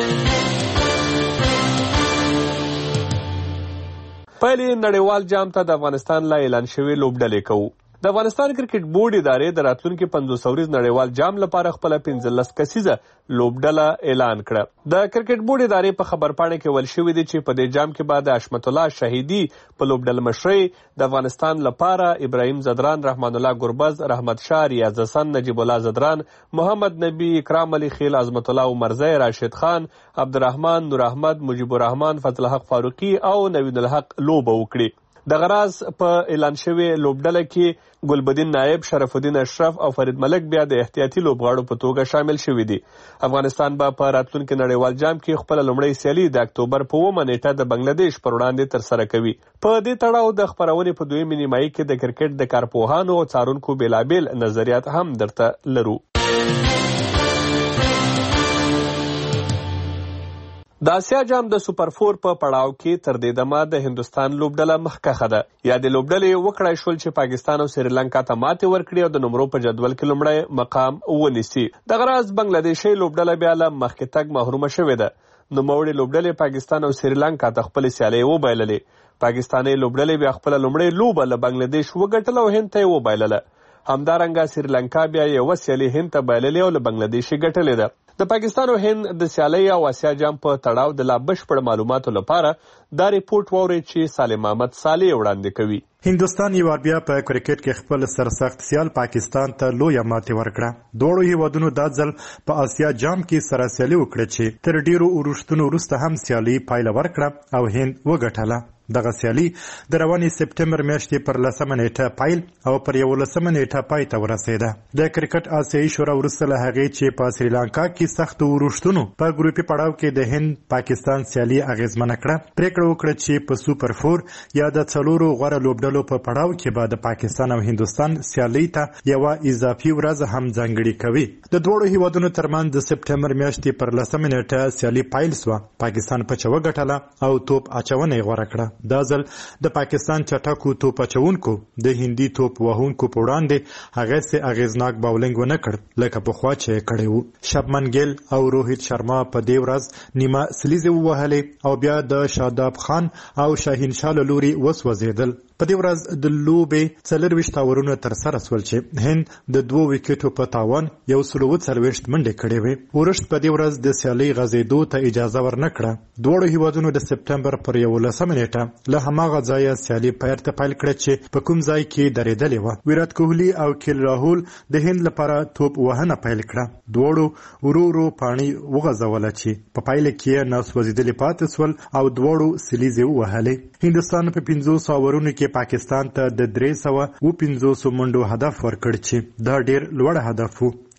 پیل نړیوال جام ته د افغانستان له اعلان شوې لوبډلې کوو. د افغانستان کرکټ بورډ ادارې د راتلونکي پنځوس اوریز نړیوال جام لپاره خپله پنځلس کسیزه لوبډله اعلان کړه. د کرکټ بورډ ادارې په خبرپاڼه کې ویل شوي دي چې په دې جام کې به د حشمت الله شهیدي په لوبډله مشرۍ د افغانستان لپاره ابراهیم زدران، رحمان الله ګربز، رحمت شاه، ریاض حسن، نجیب الله زدران، محمد نبی، اکرام علی خیل، عظمت الله عمرزی، راشد خان، عبدالرحمن، نور احمد، مجیب الرحمن، فضل حق فاروقي او نوید الحق لوبه وکړي. د غراز په اعلان شوې لوبډله کې ګلبدین نایب، شرف الدین اشرف او فرید ملک بیا د احتیاطي لوبغاړو په توګه شامل شوي دي. افغانستان به په راتلونکي نړیوال جام کې خپله لومړۍ سیالي د اکتوبر په اوومه نیټه د بنګلادیش پر وړاندې ترسره کوي. په دې تړاو د خپرونې په دویمې نیمایي کې د کرکټ د کارپوهانو او څارونکو بېلابېل نظریات هم درته لرو. د آسیا جام د سوپر فور په پړاو کې تر دې دمه د هندوستان لوبډله مخکښه ده. یا د لوبډلې وکړای شول چې پاکستان او سریلانکا ته ماتې ورکړي او د نمرو په جدول کې لومړی مقام ونیسي. دغه راز بنګلادیشي لوبډله بیا له مخکې تګ محرومه شوې ده. نوموړې لوبډلې پاکستان او سریلانکا ته خپلې سیالۍ وبایللې. پاکستاني لوبډلې بیا خپله لومړۍ لوبه له بنګلادیش وګټله او هند ته یې وبایلله. همدارنګه سریلانکا بیا یوه سیالي هند ته بایللې او له بنګلادیش یې ګټلې ده. د پاکستان او هند د سیالۍ او آسیا جام په تړاو د لا بشپړ معلوماتو لپاره دا ریپورټ واورئ چې سالم احمد صالح وړاندې کوي. هندوستان یو بیا په کرکټ کې خپل سرسخت سیال پاکستان ته لویه ماتې ورکړه. دواړو هیوادونو دا ځل په آسیا جام کې سره سیالي وکړه چې تر ډیرو وروستونو وروسته هم سیالي پایله ورکړه او هند وګټله. دغه سیالي د روانې سپټمبر میاشتې پر لسمه نیټه پیل او پر یولسمه نیټه پای ته ورسېده. د کرکټ آسیایي شورا وروسته له هغې چې په سریلانکا کې سختو وروستونو په ګروپي پړاو کې د هند پاکستان سیالي اغیزمنه کړه، پریکړه وکړه چې په سوپر فور یا د څلورو غوره لوبډلو په پړاو کې به د پاکستان او هندوستان سیالۍ ته یوه اضافي ورځ هم ځانګړې کوي. د دواړو هیوادونو ترمنځ د سپټمبر میاشتې پر لسمه نیټه سیالي پیل سوه. پاکستان پچه وګټله او توپ اچونه یې غوره کړه. دا ځل د پاکستان چټکو توپ اچونکو د هندي توپ وهونکو په وړاندې هغسې اغیزناک باولینګ ونه کړ لکه پخوا چې یې کړی وو. شبمن ګیل او روهیت شرما په دې ورځ نیمه سلیزې ووهلې او بیا د شاداب خان او شاهین شاه له لوري وسوځېدل. په دې ورځ د لوبې څلرویشت تاورونه ترسره سول چې هند د دوو ویکټو په تاوان یو سل اوه څلوېښت منډې کړې وې. وروسته په دې ورځ د سیالۍ غځېدو ته اجازه ورنه کړه. دواړو هیوادونو د سپټمبر پر یولسمه نیټه له هماغه ځایه سیالي پیرته پیل کړه چې په کوم ځای کې درېدلې وه. ویرات کوهلي او کیل راهول د هند لپاره توپ وهنه پیل کړه. دواړو ورو ورو پاڼۍ وغځوله چې په پایله کې یې ناسوځېدلې پاتې سول او دواړو سلیزې ووهلې. هندوستان په پنځوسو اورونو کې پاکستان ته د درې سوه اوه پنځوسو منډو هدف ورکړ چې دا ډېر لوړ هدف و.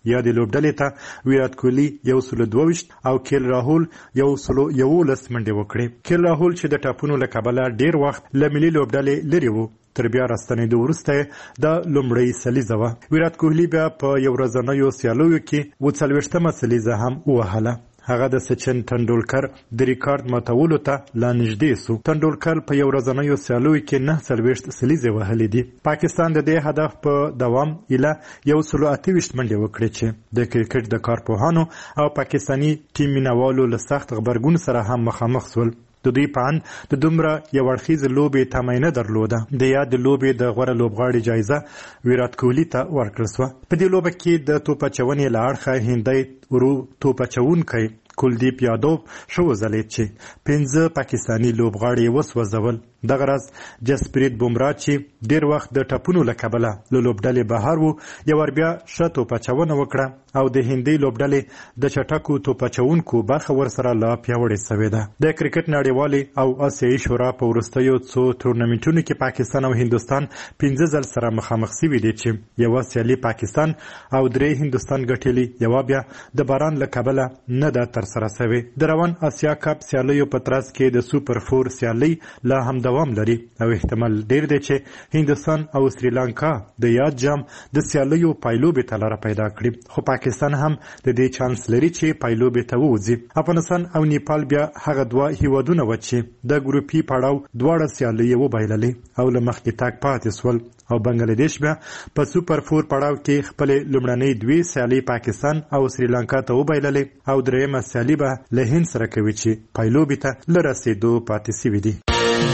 یا د لوبډلې ته ویرات کوهلي یو سل دوه ویشت او کیل راهول یو سل یولس منډې وکړې. کیل راهول چې د ټاپونو له کبله ډیر وخت له ملي لوبډلې لرې و تر بیا راستنېدو وروسته د لومړۍ سلیزه وه. ویرات کوهلي بیا په یو ورځنیو سیالیو کې اووه څلوېښتمه سلیزه هم ووهله. هغه د سچن تندولکر د ریکارډ ماتولو ته لا نږدې سو. تندولکر په یو ورځنیو سیالیو کې نه څلوېښت سلیزې وهلې دي. پاکستان د دې هدف په دوام ایله یو سل اته ویشت منډې وکړې چې د کرکټ د کارپوهانو او پاکستاني ټیم مینوالو له سخت غبرګون سره هم مخامخ سول. د دوی په اند د دومره یو اړخیزې لوبې تمه نه درلوده. د یاد لوبې د غوره لوبغاړي جایزه ویرات کوهلي ته ورکړل سوه. په دې لوبه کې د توپ اچونې له اړخه هندی ورو توپ اچونکی کلدیپ یادوب شو ځلید چې پنځه پاکستاني لوبغاړي وسوځول. دغه راز جسپریت بومرا چې ډیر وخت د ټاپونو له کبله له لوبډلې بهر و یو ور بیا ښه توپ اچونه وکړه او د هندي لوبډلې د چټکو توپ اچونکو برخه ورسره لا پیاوړې سوې ده. د کرکټ نړیوالې او آسیایي شورا په وروستیو څو تورنمنټونو کې پاکستان او هندوستان پنځه ځل سره مخامخ سوي دي چې یوه سیالي پاکستان او درې هندوستان ګټلي، یوه بیا د باران له کبله نه ده ترسره سوې. د روان اسیا کپ سیالیو په ترڅ کې د سوپر فور سیالۍ لا هم دوام لري او احتمال ډیر دی چې هندوستان او سریلانکا د یاد جام د سیالیو پایلوبې ته لاره پیدا کړي، خو پاکستان هم د دې چانس لري چې پایلوبې ته ووځي. افغانستان او نیپال بیا هغه دوه هیوادونه و چې د ګروپي پړاو دواړه سیالۍ وبایللې او له مخکې تګ پاتې سول، او بنگلادیش بیا په سوپر فور پړاو کې خپل لومړنۍ دوی سیالۍ پاکستان او سریلانکا ته وبایللې او درېیمه سیالي به له هند سره کوي چې پایلوبې ته له رسېدو پاتې سوي دي.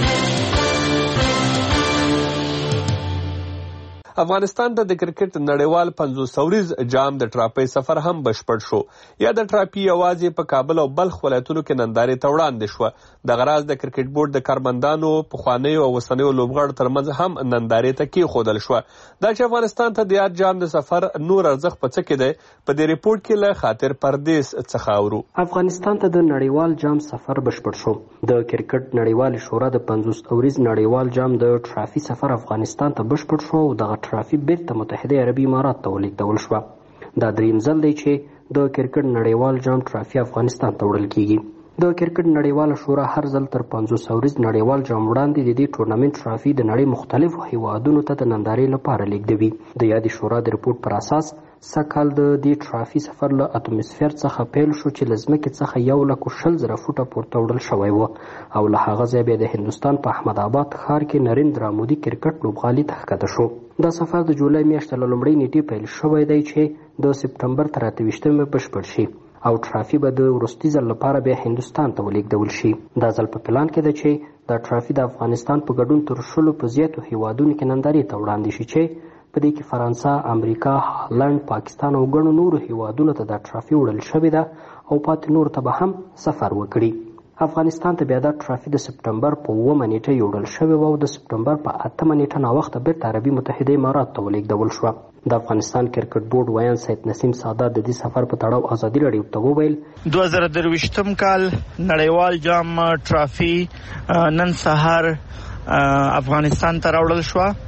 افغانستان ته د کرکټ نړیوال پنځوس اوریز جام د ټرافي سفر هم بشپړ شو. یا د ټرافي یوازې په کابل او بلخ ولایتونو کې نندارې ته وړاندې شوه. دغه راز د کرکټ بورډ د کارمندانو پخوانیو او اوسنیو لوبغاړو ترمنځ هم نندارې ته کېښودل شوه. دا چې افغانستان ته د یاد جام د سفر نور ارزښت په څه کې دی، په دې ریپورټ کې له خاطر پردیس څخه اورو. افغانستان ته د نړیوال جام سفر بشپړ شو. د کرکټ نړیوال شورا د پنځوس اوریز نړیوال جام د ټرافي سفر افغانستان ته بشپړ شو او دغه ټرافي بیرته متحده عربي امارات ته ولیږدول شوه. دا دریم ځل دی چې د کرکټ نړیوال جام ټرافي افغانستان ته وړل کیږي. د کرکټ نړیواله شورا هر ځل تر پنځوس اوریز نړیوال جام وړاندې د دې ټورنمنټ ټرافي د نړۍ مختلفو هیوادونو ته د نندارې لپاره لیږدوي. د یادې شورا د ریپورټ پر اساس سږکال د دې ټرافي سفر له اتموسفیر څخه پیل شو چې له ځمکې څخه یو لک شل زره فوټه پورته وړل شوی و او له هغه ځایه بیا د هندوستان په احمد آباد ښار کې نریندرا مودي کرکټ لوبغالي ته ښکته شو. دا سفر د جولای میاشتې له لومړۍ نیټې پیل شوی دی چې د سپټمبر تر اته ویشتمې بشپړ شي او ټرافي به د وروستي ځل لپاره بیا هندوستان ته ولیږدول شي. دا ځل په پلان کې ده چې دا ټرافي د افغانستان په ګډون تر شلو په زیاتو هیوادونو کې نندارې ته وړاندې شي چې په دې کې فرانسه، امریکا، هالند، پاکستان او ګڼو نورو هیوادونو ته دا ټرافي وړل شوې ده او پاتې نورو ته به هم سفر وکړي. افغانستان ته بیا دا ټرافي د سپټمبر په اوومه نیټه یوړل شوې وه او د سپټمبر په اتمه نیټه ناوخته بیرته عربي متحده امارات ته ولېږدول شوه. د افغانستان کرکټ بورډ ویان سید نسیم سادات د دې سفر په تړاو ازادي راډیو ته وویل دوه زره درویشتم کال نړیوال جام ټرافي نن سهار افغانستان ته راوړل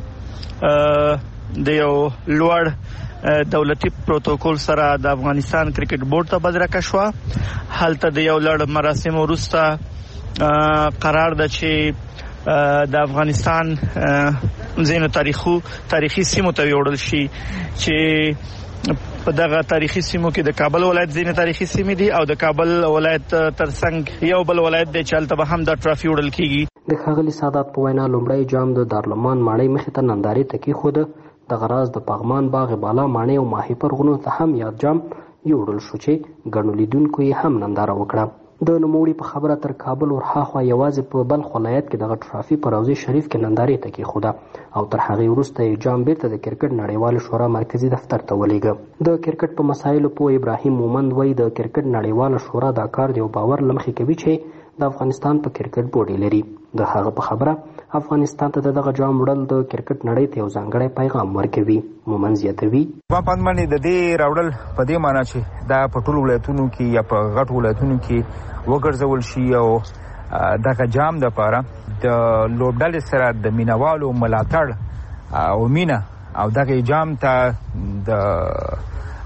شوه. د یو لوړ دولتي پروتوکول سره د افغانستان کرکټ بورډ ته بدرګه شوه. هلته د یو لړ مراسم وروسته قرار ده چې د افغانستان ځینو تاریخو تاریخي سیمو ته وړل شي چې په دغه تاریخي سیمو کې د کابل ولایت ځینې تاریخي سیمې دي او د کابل ولایت ترڅنګ یو بل ولایت دی چې هلته به هم دا ټرافي وړل کیږي. د ښاغلي سادات په وینا لومړی جام د دارالمان ماڼۍ مخې ته نندارې ته کېښوده. دغه راز د پغمان باغ بالا ماڼۍ او ماهیپر غرونو ته هم یاد جام یوړل شو چې ګڼو لیدونکو یې هم ننداره وکړه. د نوموړي په خبره تر کابل ورهاخوا یوازې په بلخ ولایت کې دغه ټرافي په روضې شریف کې نندارې ته کېښوده او تر هغې وروسته یې جام بیرته د کرکټ نړیوالې شورا مرکزي دفتر ته ولېږه. د کرکټ په مسایلو پوه ابراهیم مومند وایي د کرکټ نړیواله شورا دا کار د یو باور له مخې کوي چې د افغانستان په کرکټ بورډ لري. د هغه په خبره افغانستان ته دغه جام وړل د کرکټ نړۍ ته یو ځانګړی پیغام ورکوي. مومند زیاتوي ما پاند باندې د دې راوړل په دې معنی چې دا په ټولو ولایتونو کې یا په غټو ولایتونو کې وګرځول شي او دغه جام دپاره د لوبډلې سره د مینوالو ملاتړ او مینه او دغه جام ته د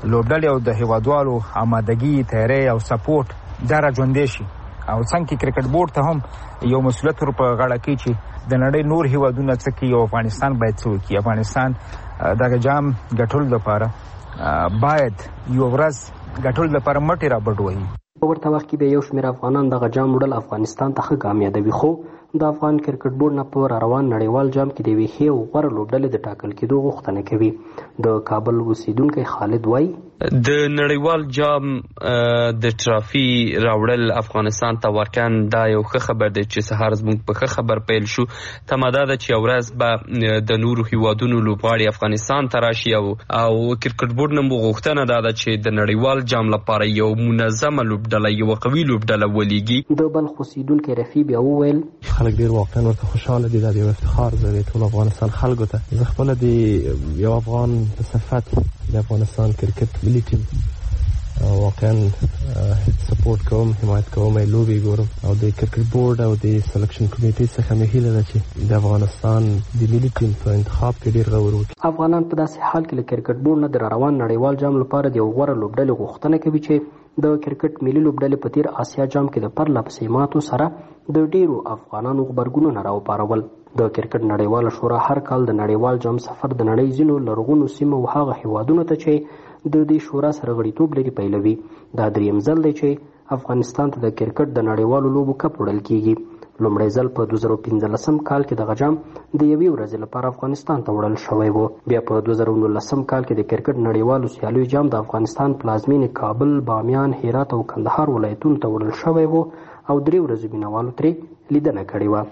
لوبډلې او د هیوادوالو آمادګي تیاری او سپورټ دا را ژوندی شي او څنګه کرکټ بورډ ته هم یو مسؤلیت ور په غاړه کې چې د نړۍ نور هیوادونه څه کوي او افغانستان باید څه وکړي. افغانستان دغه جام ګټلو لپاره باید یو ورځ ګټلو لپاره مټې را بډوي. په ورته وخت کې به یو شمېر افغانان دغه جام وړل افغانستان ته ښه ګام یادوي، خو د افغان کرکټ بورډ نه په را روان نړیوال جام کې د یوې ښې او غوره لوبډلې د ټاکل کېدو غوښتنه کوي. د کابل اوسیدونکی خالد وایي د نړیوال جام د ټرافي راوړل افغانستان ته واقعا دا یو ښه خبر دی چې سهار زموږ په ښه خبر پیل شو. تماده ده چې یو ورځ به د نورو هیوادونو لوبغاړي افغانستان ته راشي او او کرکټ بورډ نه غوښتنه دا ده چې د نړیوال جام لپاره یو منظمه لوبډله یو قوي لوبډله ولیږي. د بلخ اوسیدونکی رفیع بیا وویل خلک ډیر واقعا ورته خوشاله دي، دا یو افتخار دی ټول افغانستان خلکو ته. زه خپله د یو افغان په صفت د افغانستان کرکټ ملي ټیم واقعا سپورټ کوم، حمایت کوم، لوبې ګورم او د کرکټ بورډ او د سلیکشن کمیټې څخه مې هیله ده چې د افغانستان د ملي ټیم په انتخاب کې ډیر غور وکړي. افغانان په داسې حال کې له کرکټ بورډ نه د روان نړیوال جام لپاره د یو غوره لوبډلې غوښتنه کوي چې د کرکټ ملي لوبډلې په تیر آسیا جام کې د پرله پسې ماتو سره د ډیرو افغانانو غبرګونونه راوپارول. د کرکټ نړیواله شورا هر کال د نړیوال جام سفر د نړۍ ځینو لرغونو سیمو او هغه هیوادونو ته چې د دې شورا سره غړیتوب لري پیلوي. دا دریم ځل دی چې افغانستان ته د کرکټ د نړیوالو لوبو کپ وړل کیږي. لومړی ځل په دوه زره پنځلسم کال کې دغه جام د یوې ورځې لپاره افغانستان ته وړل شوی و. بیا په دوه زره نولسم کال کې د کرکټ نړیوالو سیالیو جام د افغانستان پلازمینې کابل، بامیان، هرات او کندهار ولایتونو ته وړل شوی و او درې ورځې مینوالو ترې لیدنه کړې وه.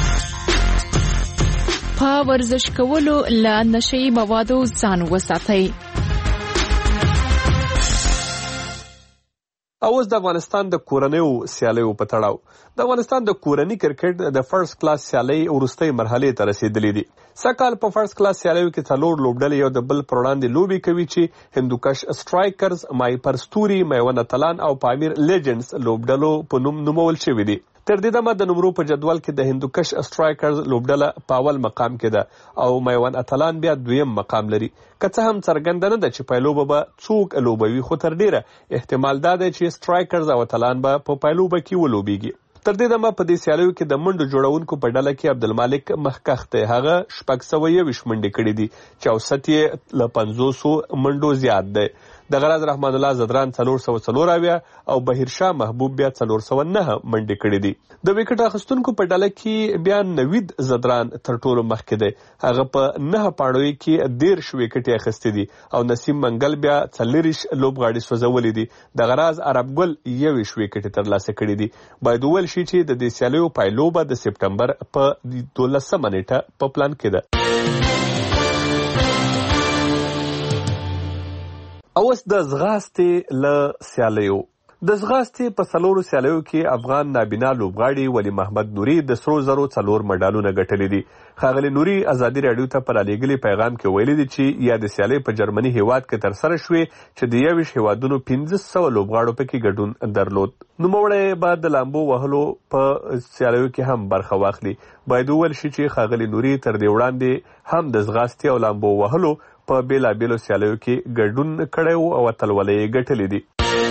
په ورزش کولو له نشهیي موادو ځان وساتئ. اوس د افغانستان د کورنیو سیالیو په تړاو د افغانستان د کورني کرکټ د فرست کلاس سیالۍ وروستۍ مرحلې ته رسیدلې دي. سږ کال په فرست کلاس سیالیو کې څلور لوبډلې یو د بل پر وړاندې لوبې کوي چې هندوکش سټرایکرز، مایپر ستوري، میوند اتلان او پامیر لیجنډز لوبډلو په نوم نومول شوي دي. تر دې دمه د نمرو په جدول کې د هندوکش سټرایکرز لوبډله په اول مقام کې ده او میوند اتلان بیا دویم مقام لري. که څه هم څرګنده نه ده چې پایلوبه به څوک لوبوي، خو تر ډیره احتمال دا دی چې سټرایکرز او اتلان به په پایلوبه کې ولوبیږي. تر دې دمه په دې سیالیو کې د منډو جوړونکو په ډله کې عبدالمالک مخکښ دی. هغه شپږ سوه یویشت منډې کړې دي چې اوسط یې له پنځوسو منډو زیات دی. د غراز رحمان الله زدران څلور سوه څلور اویا او بهیرشاه محبوب بیا څلور سوه نهه منډې کړې دي. د وکټ اخیستونکو په ډله کې بیا نوید زدران تر ټولو مخکې دی. هغه په نهه پاڼو کې دېرش وکټې اخیستې دي او نسیم منګل بیا څلېرویشت لوبغاړي سوځولي دي. د غراز عرب ګل یویشت وکټې ترلاسه کړي دي. باید وویل شي چې د دې سیالیو پایلوبه د سپټمبر په دولسمه نیټه په پلان کې ده. اوس د ځغاستې له سیالیو د ځغاستې په څلورو سیالیو کې افغان نابینا لوبغاړي ولی محمد نوري د سرو زرو څلور مډالونه ګټلي دي. ښاغلي نوري ازادي راډیو ته په رالېږلي پیغام کې ویلي دي چې یا د سیالۍ په جرمني هیواد کې ترسره شوې چې د یویشت هیوادونو پنځه سوه لوبغاړو پکې ګډون درلود. نوموړی به د لامبو وهلو په سیالیو کې هم برخه واخلي. باید وویل شي چې ښاغلي نوري تر دې وړاندې هم د ځغاستې او لامبو وهلو په بیلابیلو سیالیو کې ګډون کړی و او اتلولۍ یې ګټلې دي.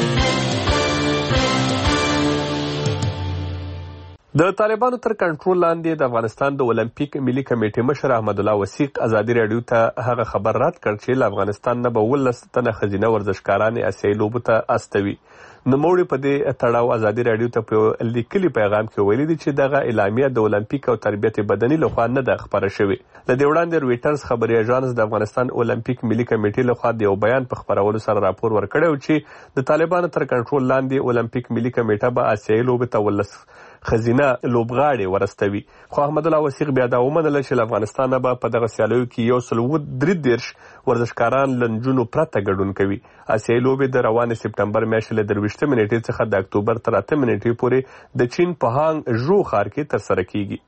د طالبانو تر کنټرول لاندې د افغانستان د اولمپیک ملي کمیټې مشر احمد الله وثیق ازادي راډیو ته هغه خبر رد کړ چې له افغانستان نه به اوولس تنه ښځینه ورزشکارانې اسیایي لوبو ته استوي. نوموړي په دې تړاو ازادي راډیو ته په لیکلي پیغام کې ویلي دي چې دغه اعلامیه د اولمپیک او تربیت بدني لخوا نه ده خپره شوې. له دې وړاندې رویټرز خبري اژانس د افغانستان اولمپیک ملي کمیټې لخوا د یو بیان په خپرولو سره راپور ورکړی و چې د طالبانو تر کنټرول لاندې اولمپیک ملي کمیټه به اسیایي لوبې ته ولس ښځینه لوبغاړي ورستوي. خو احمد الله وثیق بیا دا ومنله چې له افغانستانه به په دغه سیالیو کې یو سل اووه درې دېرش ورزشکاران له نجونو پرته ګډون کوي. اسیایي لوبې د روانې سپټمبر میاشتې له درویشتمې نیټې څخه د اکتوبر تر اتمې نیټې پورې د چین په هانګ ژو ښار کې ترسره کیږي.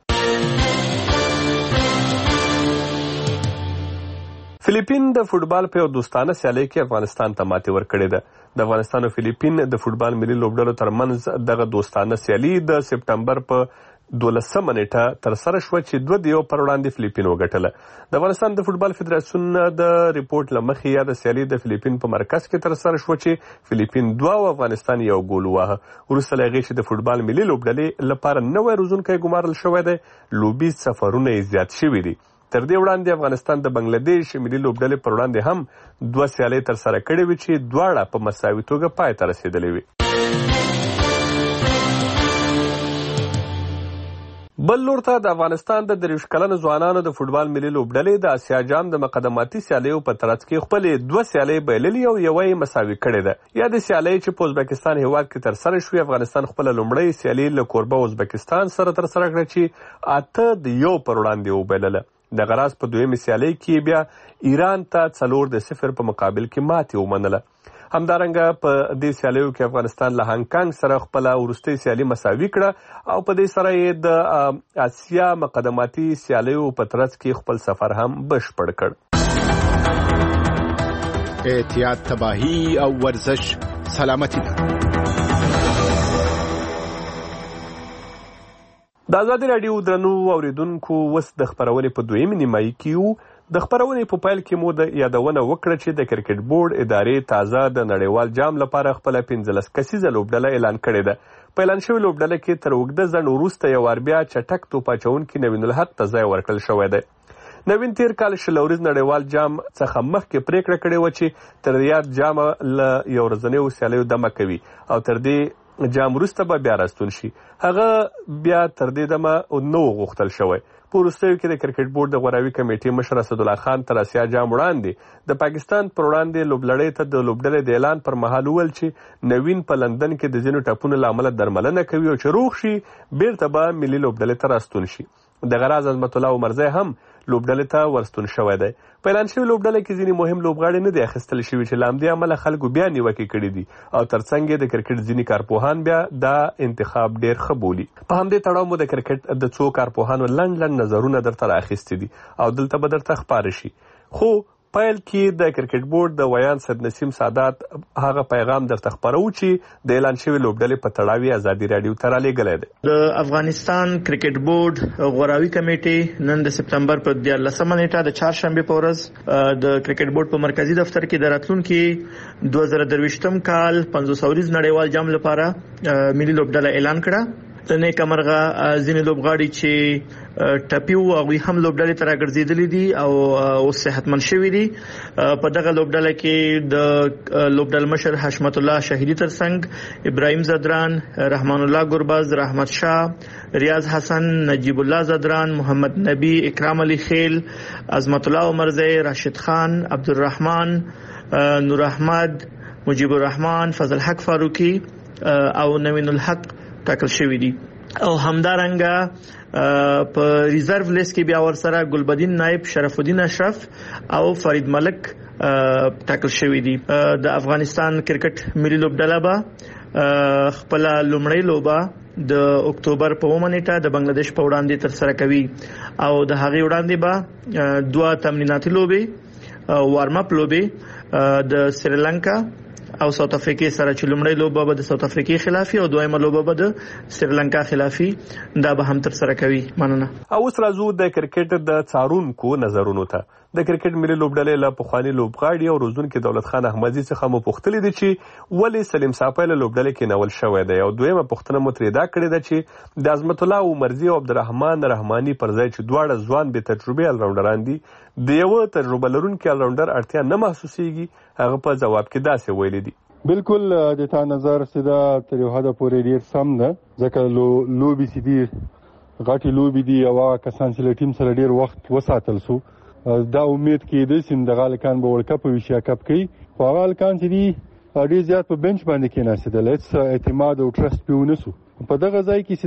فلیپین د فوټبال په یو دوستانه سیالۍ کې افغانستان ته ماتې ورکړې ده. د افغانستان او فلیپین د فوټبال ملي لوبډلو ترمنځ دغه دوستانه سیالي د سپټمبر په دولسمه نیټه ترسره شوه چې دوه دیو پر وړاندې فلیپین وګټله. د افغانستان د فوټبال فدراسیون د ریپورت له مخې یا د سیالي د فلیپین په مرکز کې ترسره شوه چې فلیپین دوه او افغانستان یو ګول وواهه. وروسته له هغې چې د فوټبال ملي لوبډلې لپاره نوی روزونکی ګمارل شوی دی، لوبي سفرونه یې زیات شوي دي. تر دې وړاندې افغانستان د بنگلادیش ملي لوبډلې پر وړاندې هم دوه سیالۍ ترسره کړې وې چې دواړه په مساوي توګه پای ته رسېدلې وې. بل لور ته د افغانستان د درویشت کلنو ځوانانو د فوټبال ملي لوبډلې د اسیا جام د مقدماتي سیالیو په ترڅ کې خپلې دوه سیالۍ بایللې او یوه یې مساوي کړې ده. یا د سیالۍ چې په ازبکستان هیواد کې ترسره شوې، افغانستان خپله لومړۍ سیالي له کوربه ازبکستان سره ترسره کړه چې اته د یو پر وړاندې وبایلله. د غراز په دویمې سیالۍ کې بیا ایران ته څلور د صفر په مقابل کې ماتې ومنله. همدارنګه په دې سیالیو کې افغانستان له هانګ کانګ سره خپله وروستۍ سیالي مساوي کړه او په دې سره یې د اسیا مقدماتي سیالیو په ترڅ کې خپل سفر هم بشپړ کړ. احتیاط تباهی او ورزش سلامتی ده. د ازادي راډیو درنو اوریدونکو، اوس د خپرونې په دویمې نیمایي کې یو. د خپرونې په پیل کې مو د یادونه وکړه چې د کرکټ بورډ ادارې تازه د نړیوال جام لپاره خپله پنځلس کسیزه لوبډله اعلان کړې ده. په اعلان شوې لوبډله کې تر اوږده ځنډ وروسته یو وار بیا چټک توپ اچوونکي نوین الحق ته ځای ورکړل شوی دی. نوین تیر کال شل اوريز نړیوال جام څخه مخکې پریکړه کړې وه چې تر یاد جام له یو ورځنیو سیالیو دمه کوي او تر دې جام وروسته به بیا راستون شي. هغه بیا تر دې دمه نه و غوښتل شوی. په وروستیو کې د کرکټ بورډ د غوراوي کمیټې مشر اسدالله خان تر اسیا جام وړاندې د پاکستان پر وړاندې لوبلړۍ ته د لوبډلې د اعلان پر مهال وویل چې نوین په لندن کې د ځینو ټپونو له امله درملنه کوي او چې روغ شي بیرته به ملي لوبډلې ته راستون شي. د غراز عظمت الله عمرزی هم لوبډلې ته ورستون شوی دی. په اعلان شوي لوبډلې کې ځینې مهم لوبغاړي نه دي اخیستل شوي چې له همدې امله خلکو بیا نیوکې کړي دي او ترڅنګ یې د کرکټ ځینې کارپوهان بیا دا انتخاب ډېر ښه بولي. په همدې تړاو مو د کرکټ د څو کارپوهانو لنډ لنډ نظرونه درته رااخیستي دي او دلته به درته ښکاره شي. خو پیل کې د کرکټ بورډ د ویان سید نسیم سادات هغه پیغام درته خپرو چې د اعلان شوي لوبډلې په تړاو یې ازادي راډیو ته رالیږلی دی. د افغانستان کرکټ بورډ غوراوي کمیټې نن د سپتمبر په دیارلسمه نیټه د چهارشنبې په ورځ د کرکټ بورډ په مرکزی دفتر کې د راتلونکي دوه زره درویشتم کال پنځوس اوريز نړیوال جام لپاره ملي لوبډله اعلان کړه. د نیک امرغه ځینې لوبغاړي چې ټپي وو هغوی هم لوبډلې ته راګرځېدلي دي او اوس صحتمند شوي دي. په دغه لوبډله کې د لوبډل مشر حشمت الله شهیدي ترڅنګ ابراهیم زدران، رحمان الله ګربز، رحمت شاه، ریاض حسن، نجیب الله زدران، محمد نبی، اکرام علي خیل، عظمت الله عمرزی، راشد خان، عبدالرحمن، نور احمد، مجیب الرحمن، فضل حق فاروقي او نوین الحق ټاکل شوی دي. او همدارنګه په ریزرو لیست کې بیا ورسره ګلبدین نائب، شرف الدین اشرف او فرید ملک ټاکل شوی دي. د افغانستان کرکټ ملي لوبډله به خپل لومړی لوبه د اکتوبر په اومه نیټه د بنگلاديش په وړاندې ترسره کوي او د هغې وړاندې به دوه تمریناتي لوبې وارم اپ لوبې د سریلانکا او ساوث افریقا سره چې لومړی لوبه به د ساوث افریقا خلافي او دویمه لوبه به د سریلانکا خلافي دا به هم تر سره کوي. مننه. اوس راځو د کرکټ د څارونکو نظرونو ته. د کرکټ ملي لوبډلې له پخواني لوبغاړي او روزونکي دولت خان احمدي څخه مو پوښتلي دي چې ولې سلیم ساپی له لوبډلې کې نول شوی دی او دویمه پوښتنه مو ترې دا کړې ده چې د عظمت الله عمرزي او عبدالرحمن رحماني پر ځای چې دواړه ځوان بې تجربې الراونډران دي د یوه تجربه لرونکي الراونډر اړتیا نه محسوسیږي. هغه په ځواب کې داسې ویلي دي. بالکل د تا نظر سیده تر یو حده پورې ډېر سم ده ځکه لوبې چې دي غټې لوبې دي او هغه کسان چې له ټیم سره ډېر وخت وساتل سو دا امید کېده چې دغه هلکان به ورلډ کپ او ایشیا کپ کوي خو هغه هلکان چې دي ډېر زیات په بنچ باندې کېناستېدل هېڅ اعتماد او ټرسټ پرې ونه سو. په دغه ځای کې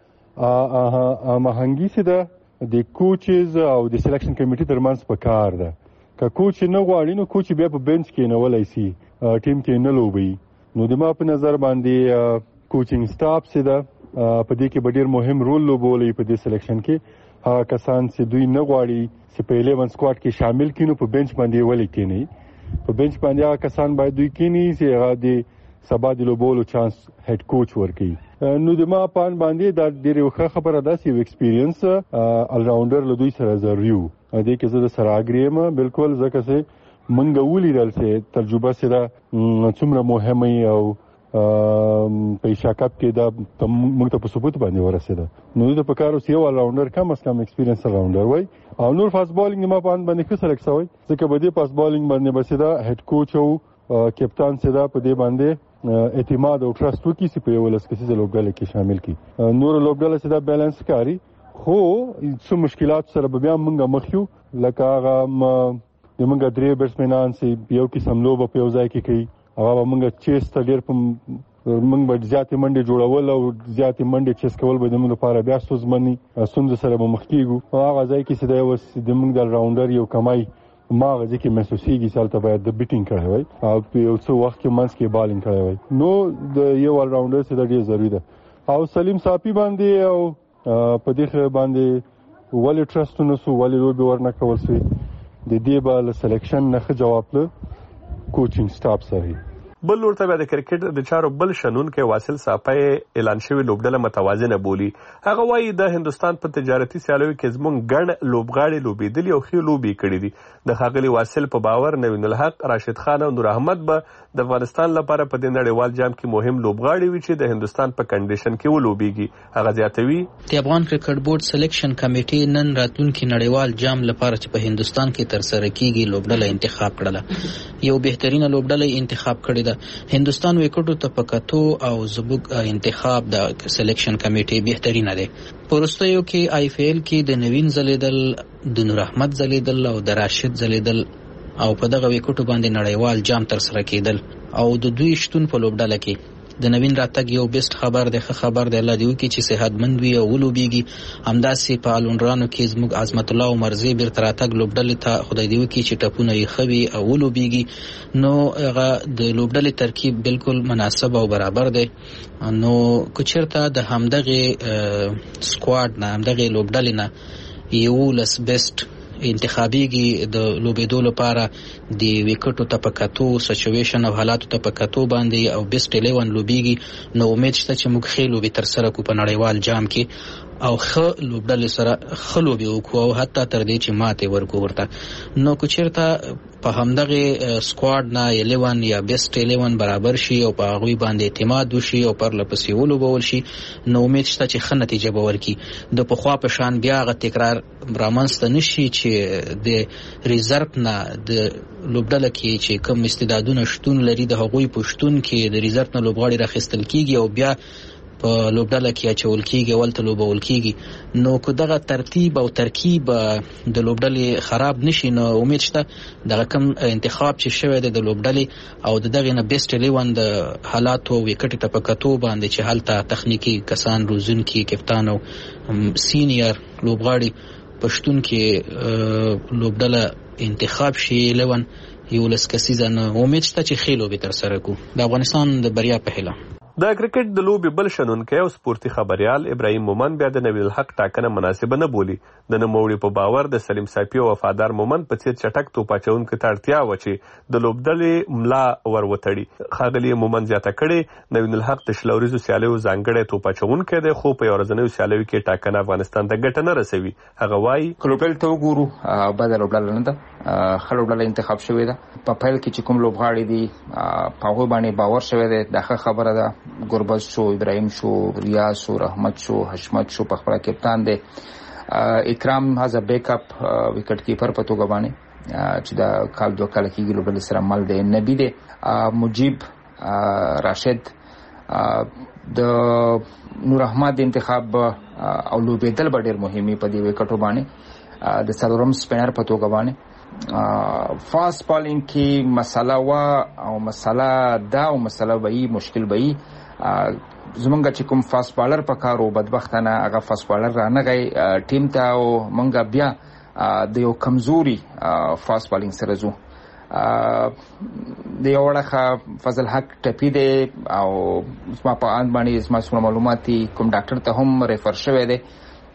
سیده هماهنګي سیده د کوچز او د سلیکشن کمیټې ترمنځ په کار ده. که کوچ نه غواړي نو کوچ بیا په بنچ کېنولی سي ټیم کې نه لوبوي. نو د ما په نظر باندې کوچینګ سټاف چې ده په دې کې به ډېر مهم رول لوبولی په دې سلیکشن کې. هغه کسان چې دوی نه غواړي چې په الیون سکواډ کې شامل کړي نو په بنچ باندې ولې کېنوي. په بنچ باندې هغه کسان باید دوی کېني چې هغه د سبا د لوبولو چانس هیډ کوچ ورکوي. نو د ما پان باندې دا ډېر ښه خبره ده چې ایکسپیرینس ال راونډر له دوی سره ضروري وو دې کې زه سره اګریم بالکل ځکه چې منګه ولیدل چې تجربه سره څومره مهمه او په شاکپ کې دا موږ ته په ثبوت باندې ورسېده نو د پکارو یو راونډر کم اس کم ایکسپیرینس راونډر وای او نور فاست بالینګ ما په باندې ښه سلیکټ شوی ځکه به دې فاست بالینګ باندې بسیدا هډ کوچ او کپتان سره په دې باندې اعتماد او ټرست وکړي چې په یو لسکسي لوبډله کې شامل کړي نور لوبډله سره بیلانس کاری خو څه مشکلات سره بیا موږ مخ یو لکه هغه د موږ درې بیټسمنان چې یو قسم لوب په یو ځای کې کوي هغه موږ چیس ته ډېر په موږ به زیاتې منډې جوړول او زیاتې منډې چیس کول به د موږ لپاره بیا ستونزمن ستونزو سره به مخ کېږو هغه ځای کې چې دی اوس د موږ د راونډر یو کمای ما غږی کې محسوسيږي چې هلته باید د بیټینګ کړی وای او په یو څو وخت کې منځ کې بالینګ کړی وای نو د یو ال راونډر څخه ډېر ضروري ده او سلیم صافي باندې او په دې باندې ولې ټرست نو سو ولې لوبي ورنه کول سي د دې بل سلیکشن نه جواب له کوچینګ سټاف سره بل ورته د کرکټ د چارو بل شنون کې واصل صافی اعلان شوی لوبډله متوازنه بولی هغه وایي د هندستان په تجارتي سیالیو کې زمونږ ګڼ لوبغاړي لوبېدلي او ښې لوبې کړې دي د ښاغلي واصل په باور نوین الحق راشد خان او نور احمد به د افغانستان لپاره په دې نړیوال جام کې مهم لوبغاړي وي چې د هندستان په کنډیشن کې ولوبېږي هغه زیاتوي د افغان کرکټ بورډ سلیکشن کمیټې نن راتلونکي نړیوال جام لپاره چې په هندستان کې ترسره کیږي لوبډله انتخاب کړله یو بهترینه لوبډله انتخاب کړې ده هندستان وکټو ته پکاتو او زبوګ انتخاب د سلیکشن کمیټې بهترینه ده پرستیو کې آی پی ایل کې د نوین زلیدل د نور احمد زلیدل او د راشد زلیدل او په دغه وکټو باندې نړیوال جام تر سره کېدل او د دوی شتون په لوبډله کې د نوین راتګ یو بیسټ خبر دی ښه خبر دی الله دې وکړي چې صحتمند وي او ولوبېږي همداسې په الونرانو کې زموږ عظمت الله عمرزی بیرته راتګ لوبډلې ته خدای دې وکړي چې ټپونه یې ښه وي او ولوبېږي نو هغه د لوبډلې ترکیب بالکل مناسب او برابر دی نو که چېرته د همدغې سکواډ نه همدغې لوبډلې نه یولس بیسټ انتخابيږي د لوبېدو لپاره د وکټو ته پکاتو سچويشن او حالاتو ته پکاتو باندې او بیسټ الیون لوبېږي نو امید شته چې موږ ښه لوبې تر سره کو په نړیوال جام کې او ښه لوبډلې سره ښه لوبې وکړو او حتی تر دې چې ماتې ورکو ورته نو که چېرته په همدغې سکواډ نه الیون یا بیسټ الیون برابر شي او په هغوی باندې اعتماد وشي او پرله پسې ولوبول شي نو امید شته چې ښه نتیجه به ورکړي د پخوا په شان بیا هغه تکرار رامنځته نه شي چې د ریزرف نه د لوبډله کې چې کوم استعدادونه شتون لري د هغوی په شتون کې د ریزرف نه لوبغاړي راخیستل کېږي او بیا په لوبډله کې اچول کېږي ولته لوبول کېږي نو که دغه ترتیب او ترکیب د لوبډلې خراب نشي نو امید شته دغه کوم انتخاب چې شوی دی د لوبډلې او د دغې نه بیسټ الیون د حالاتو وکټې ته په کتو باندې چې هلته تخنیکي کسان روزونکي کپتان او سینیر لوبغاړي پښتون کې لوبډله انتخاب شي الیون یولس کسیزه نه امید شته چې ښې لوبې تر سره کو د افغانستان د بریا په هیله د کرکټ د لوبي بل شنونکی او سپورتي خبريال ابراهيم مومن بیا د نوین الحق ټاکنه مناسبه نه بولی د نوموړي په باور د سلیم صافي او وفادار مومن په څیر چټک توپ اچونکو ته اړتیا و چې د لوبډلې ملا وروتړي ښاغلي مومن زیاته کړي نوین الحق د شلوریزو سیالیو ځانګړی توپ اچونکی دی خو په یو ورځنیو سیالیو کې ټاکنه افغانستان ته ګټه نه رسوي هغه وایي لوبډلې ته وګورو بد لوبډله نه ده ښه لوبډله انتخاب شوې ده په پیل کې چې کوم لوبغاړي دي په هغوی باندې باور شوی دی دا ښه خبره ده گربز شو ابراهیم شو ریاض شو رحمت شو حشمت شو په خپل کپتان دی اکرام هاز بیک اپ وکټ کیپر په توګه باندې چې دا کال دوه کال کېږي لوبډلې سره مل دی نبی دی مجيب راشد د نور احمد انتخاب او لوبېدل به ډېر مهمي په دې وکټو باندې د څلورم سپینر په توګه باندې فاست بالینګ کې مسله وا او مسله دا او مسله وایي مشکل وایي زمونږ چې کوم فاست بالر په کارو بدبختانه هغه فاست بالر رانغی ټیم ته او مونږ بیا د یو کمزوري فاست بالینګ سره زو د یو وړه فضل حق ټپی دی او زما په اند باندې زما څومره معلومات کوم ډاکټر ته هم ریفر شوی دی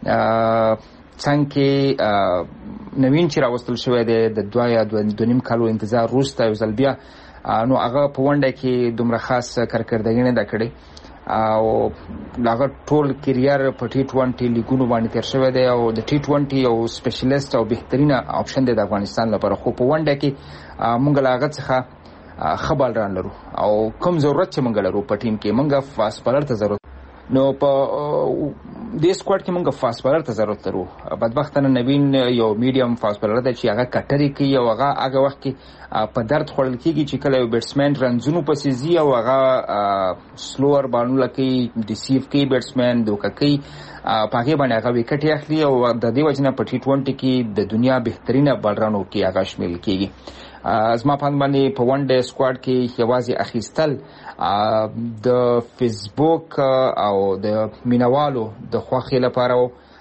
څنګه نوین چې راوستل شوی دی د دوه یا دوه نیم کالو انتظار وروسته یو ځل بیا نو هغه په ونډه کې دومره خاص کارکردګي نه ده کړې او هغه ټول کیریئر په ټي ټوینټي لیګونو باندې تیر شوی دی او د ټي ټوینټي یو سپیشلیست او بهترینه آپشن دی د افغانستان لپاره. خو په ونډه کې موږ له هغه څخه خبر ران لرو او کوم ضرورت چې موږ لرو په ټیم کې موږ فاست بالر ته ضرورت نو په دې سکواډ کې موږ فاست بالر ته ضرورت لرو. بدبختانه نوین یو میډیم فاست بالر دی چې هغه کټري کوي او هغه هغه وخت کې په درد خوړل کیږي چې کله یو بیټسمن رنزونو پسې ځي او هغه سلوور بالونه کوي ډیسیو کوي بیټسمن دوکه کوي په هغه باندې هغه وکټ اخلي او د دې وجنه په ټي ټوینټي کې د دنیا بهترینه بالرانو کې هغه شامل کیږي. زما په باندې په ون ډے سکواډ کې یوازې اخیستل د فیسبوک او د مینوالو د خوښۍ لپاره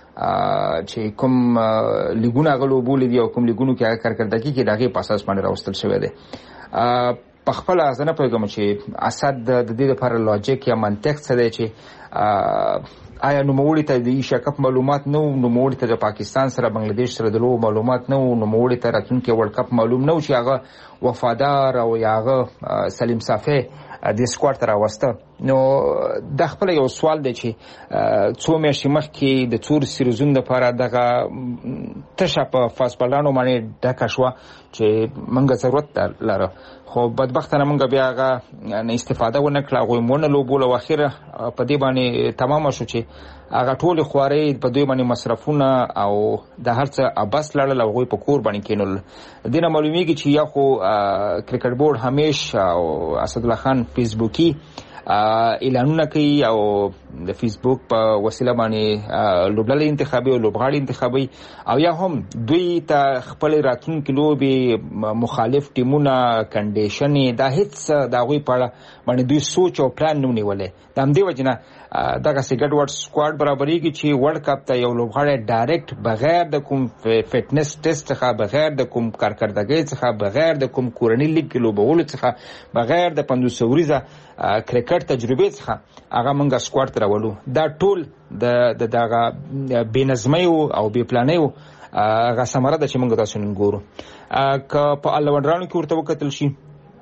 چې کوم لیګونه غلو بولی دی او کوم لیګونو کې هغه کارکردګي کې دغه په اساس باندې راوستل شوی دی. په خپل ځنه پیغام چې اسد د دې لپاره لوجیک یا منطق څه دی چې آیا نوموړي ته د ایشیا کپ معلومات نه وو، نوموړي ته د پاکستان سره بنگلاديش سره د لوبو معلومات نه وو، نوموړي ته راتلونکي ورلد کپ معلوم نه و چې هغه وفادار او هغه سلیم صافی د سکواډ ته راوسته. نو د خپل یو سوال دی چې څو میاشتې مخکې د څور سیریزونو لپاره دغه تشه په فاست بالرانو باندې ډکه شوه چې موږ ضرورت لره، خو بدبختانه موږ بیا هغه نه استفاده ونه کړه، هغوی مو نه لوبول او اخره په دې باندې تمامه شو چې هغه ټولې خوارۍ په دوی باندې مصرفونه او د هر څه ابس لړل او هغوی په کور باندې کېنول. د دې نه معلومیږي چې یا خو کرکټ بورډ همیش او اسدالله خان فیسبوکي اعلانونه کوي او د فیسبوک په وسیله باندې لوبډلې انتخابي او لوبغاړي انتخابي او یا هم دوی ته خپل راتلونکي لوبې مخالف ټیمونه کنډیشنې دا هیڅ د هغوی په اړه باندې دوی سوچ او پلان نه ونیولی. د همدې وجې نه دغسې ګډوډ سکواډ برابرېږي چې ورلډ کپ ته یو لوبغاړی ډایرکټ بغیر د کوم فټنس ټیسټ څخه، بغیر د کوم کارکردګۍ څخه، بغیر د کوم کورني لیګ کې لوبولو څخه، بغیر د پنځوس وریزه کرکټ تجربې څخه هغه موږ سکواډ ته راولو. دا ټول د دغه بې نظمیو او بې پلانیو هغه ثمره ده چې موږ تاسو نن ګورو. که په الونډرانو کې ورته وکتل شي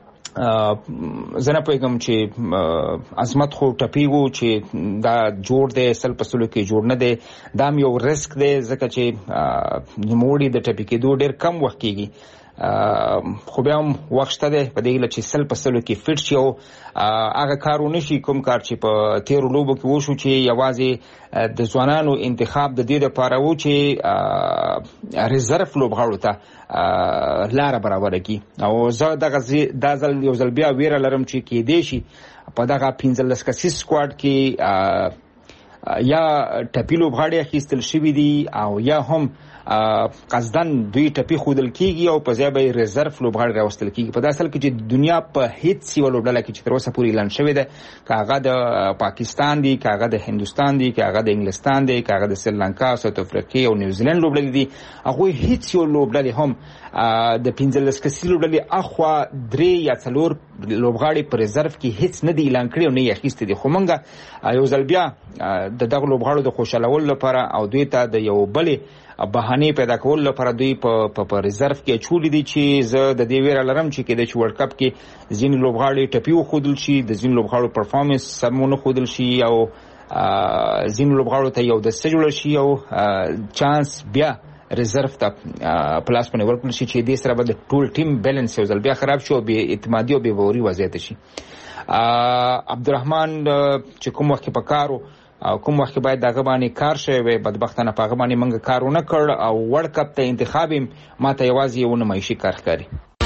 زه نه پوهېږم چې عظمت خو ټپي و چې دا جوړ دی سل په سلو کې جوړ نه دی، دا هم یو رسک دی ځکه چې نوموړي د ټپي کېدو ډېر کم وخت کېږي، خو بیا هم وخت شته دی په دې هیله چې سل په سلو کې فټ شي او هغه کار ونه شي کوم کار چې په تېرو لوبو کې وشو چې یوازې د ځوانانو انتخاب د دې دپاره و چې ریزرف لوبغاړو ته لاره برابره کړي. او زه دغه دا ځل یو ځل بیا ویره لرم چې کېدی شي په دغه پنځلس کسیز سکواډ کې یا ټپي لوبغاړي اخیستل شوي دي او یا هم قصدن دوی ټپي ښودل کېږي او په ځای به یې ریزرف لوبغاړي راوستل کېږي. په داسې حال کې چې دنیا په هېڅ یوه لوبډله کې چې تر اوسه پورې اعلان شوې ده، که هغه د پاکستان دي، که هغه د هندوستان دي، که هغه د انګلستان دی، که هغه د سریلانکا، ساوت افریقې او نیوزیلند لوبډلې دي، هغوی هېڅ یو لوبډلې هم د پنځلس کسیزې لوبډلې اخوا درې یا څلور لوبغاړي په ریزرف کې هېڅ نه دي اعلان کړي او نه یې اخیستي دي. خو موږ یو ځل بیا د دغه لوبغاړو د خوشحالولو لپاره او دوی ته د یو بلې بهانې پیدا کولو لپاره دوی په په ریزرف کې اچولي دي چې زه د دې ویره لرم چې کېدای شي ورلډ کپ کې ځینې لوبغاړي ټپي وښودل شي، د ځینې لوبغاړو پرفارمنس سم ونه ښودل شي او ځینې لوبغاړو ته یو دسته جوړه شي او چانس بیا ریزرف ته پلاس باندې ورکړل شي چې دې سره به د ټول ټیم بیلنس یو ځل بیا خراب شي او بې اعتمادي او بې باوري وضعیت شي. عبدالرحمن چې کوم وخت کې په کارو او کوم وخت باید دغه باندې کار شوی وي، بدبختانه په هغه باندې موږ کار ونه کړ او ورلډ کپ ته انتخاب یې ما ته یوازې یو نمایشي کار ښکاري.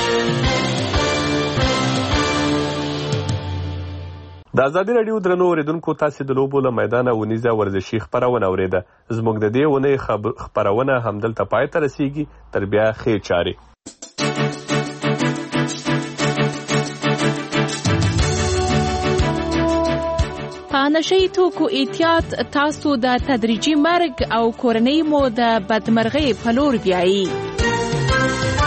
د ازادي راډیو درنو اوریدونکو، تاسې د لوبو له میدانه ونیزه ورزشي خپرونه اورېده. زموږ د دې اونۍ خپرونه همدلته پای ته رسیږي. تر بیا ښې چارې. په نشهیي توکو احتیاط تاسو د تدریجي مرګ او کورنۍ مو د بدمرغۍ په لور بیایي.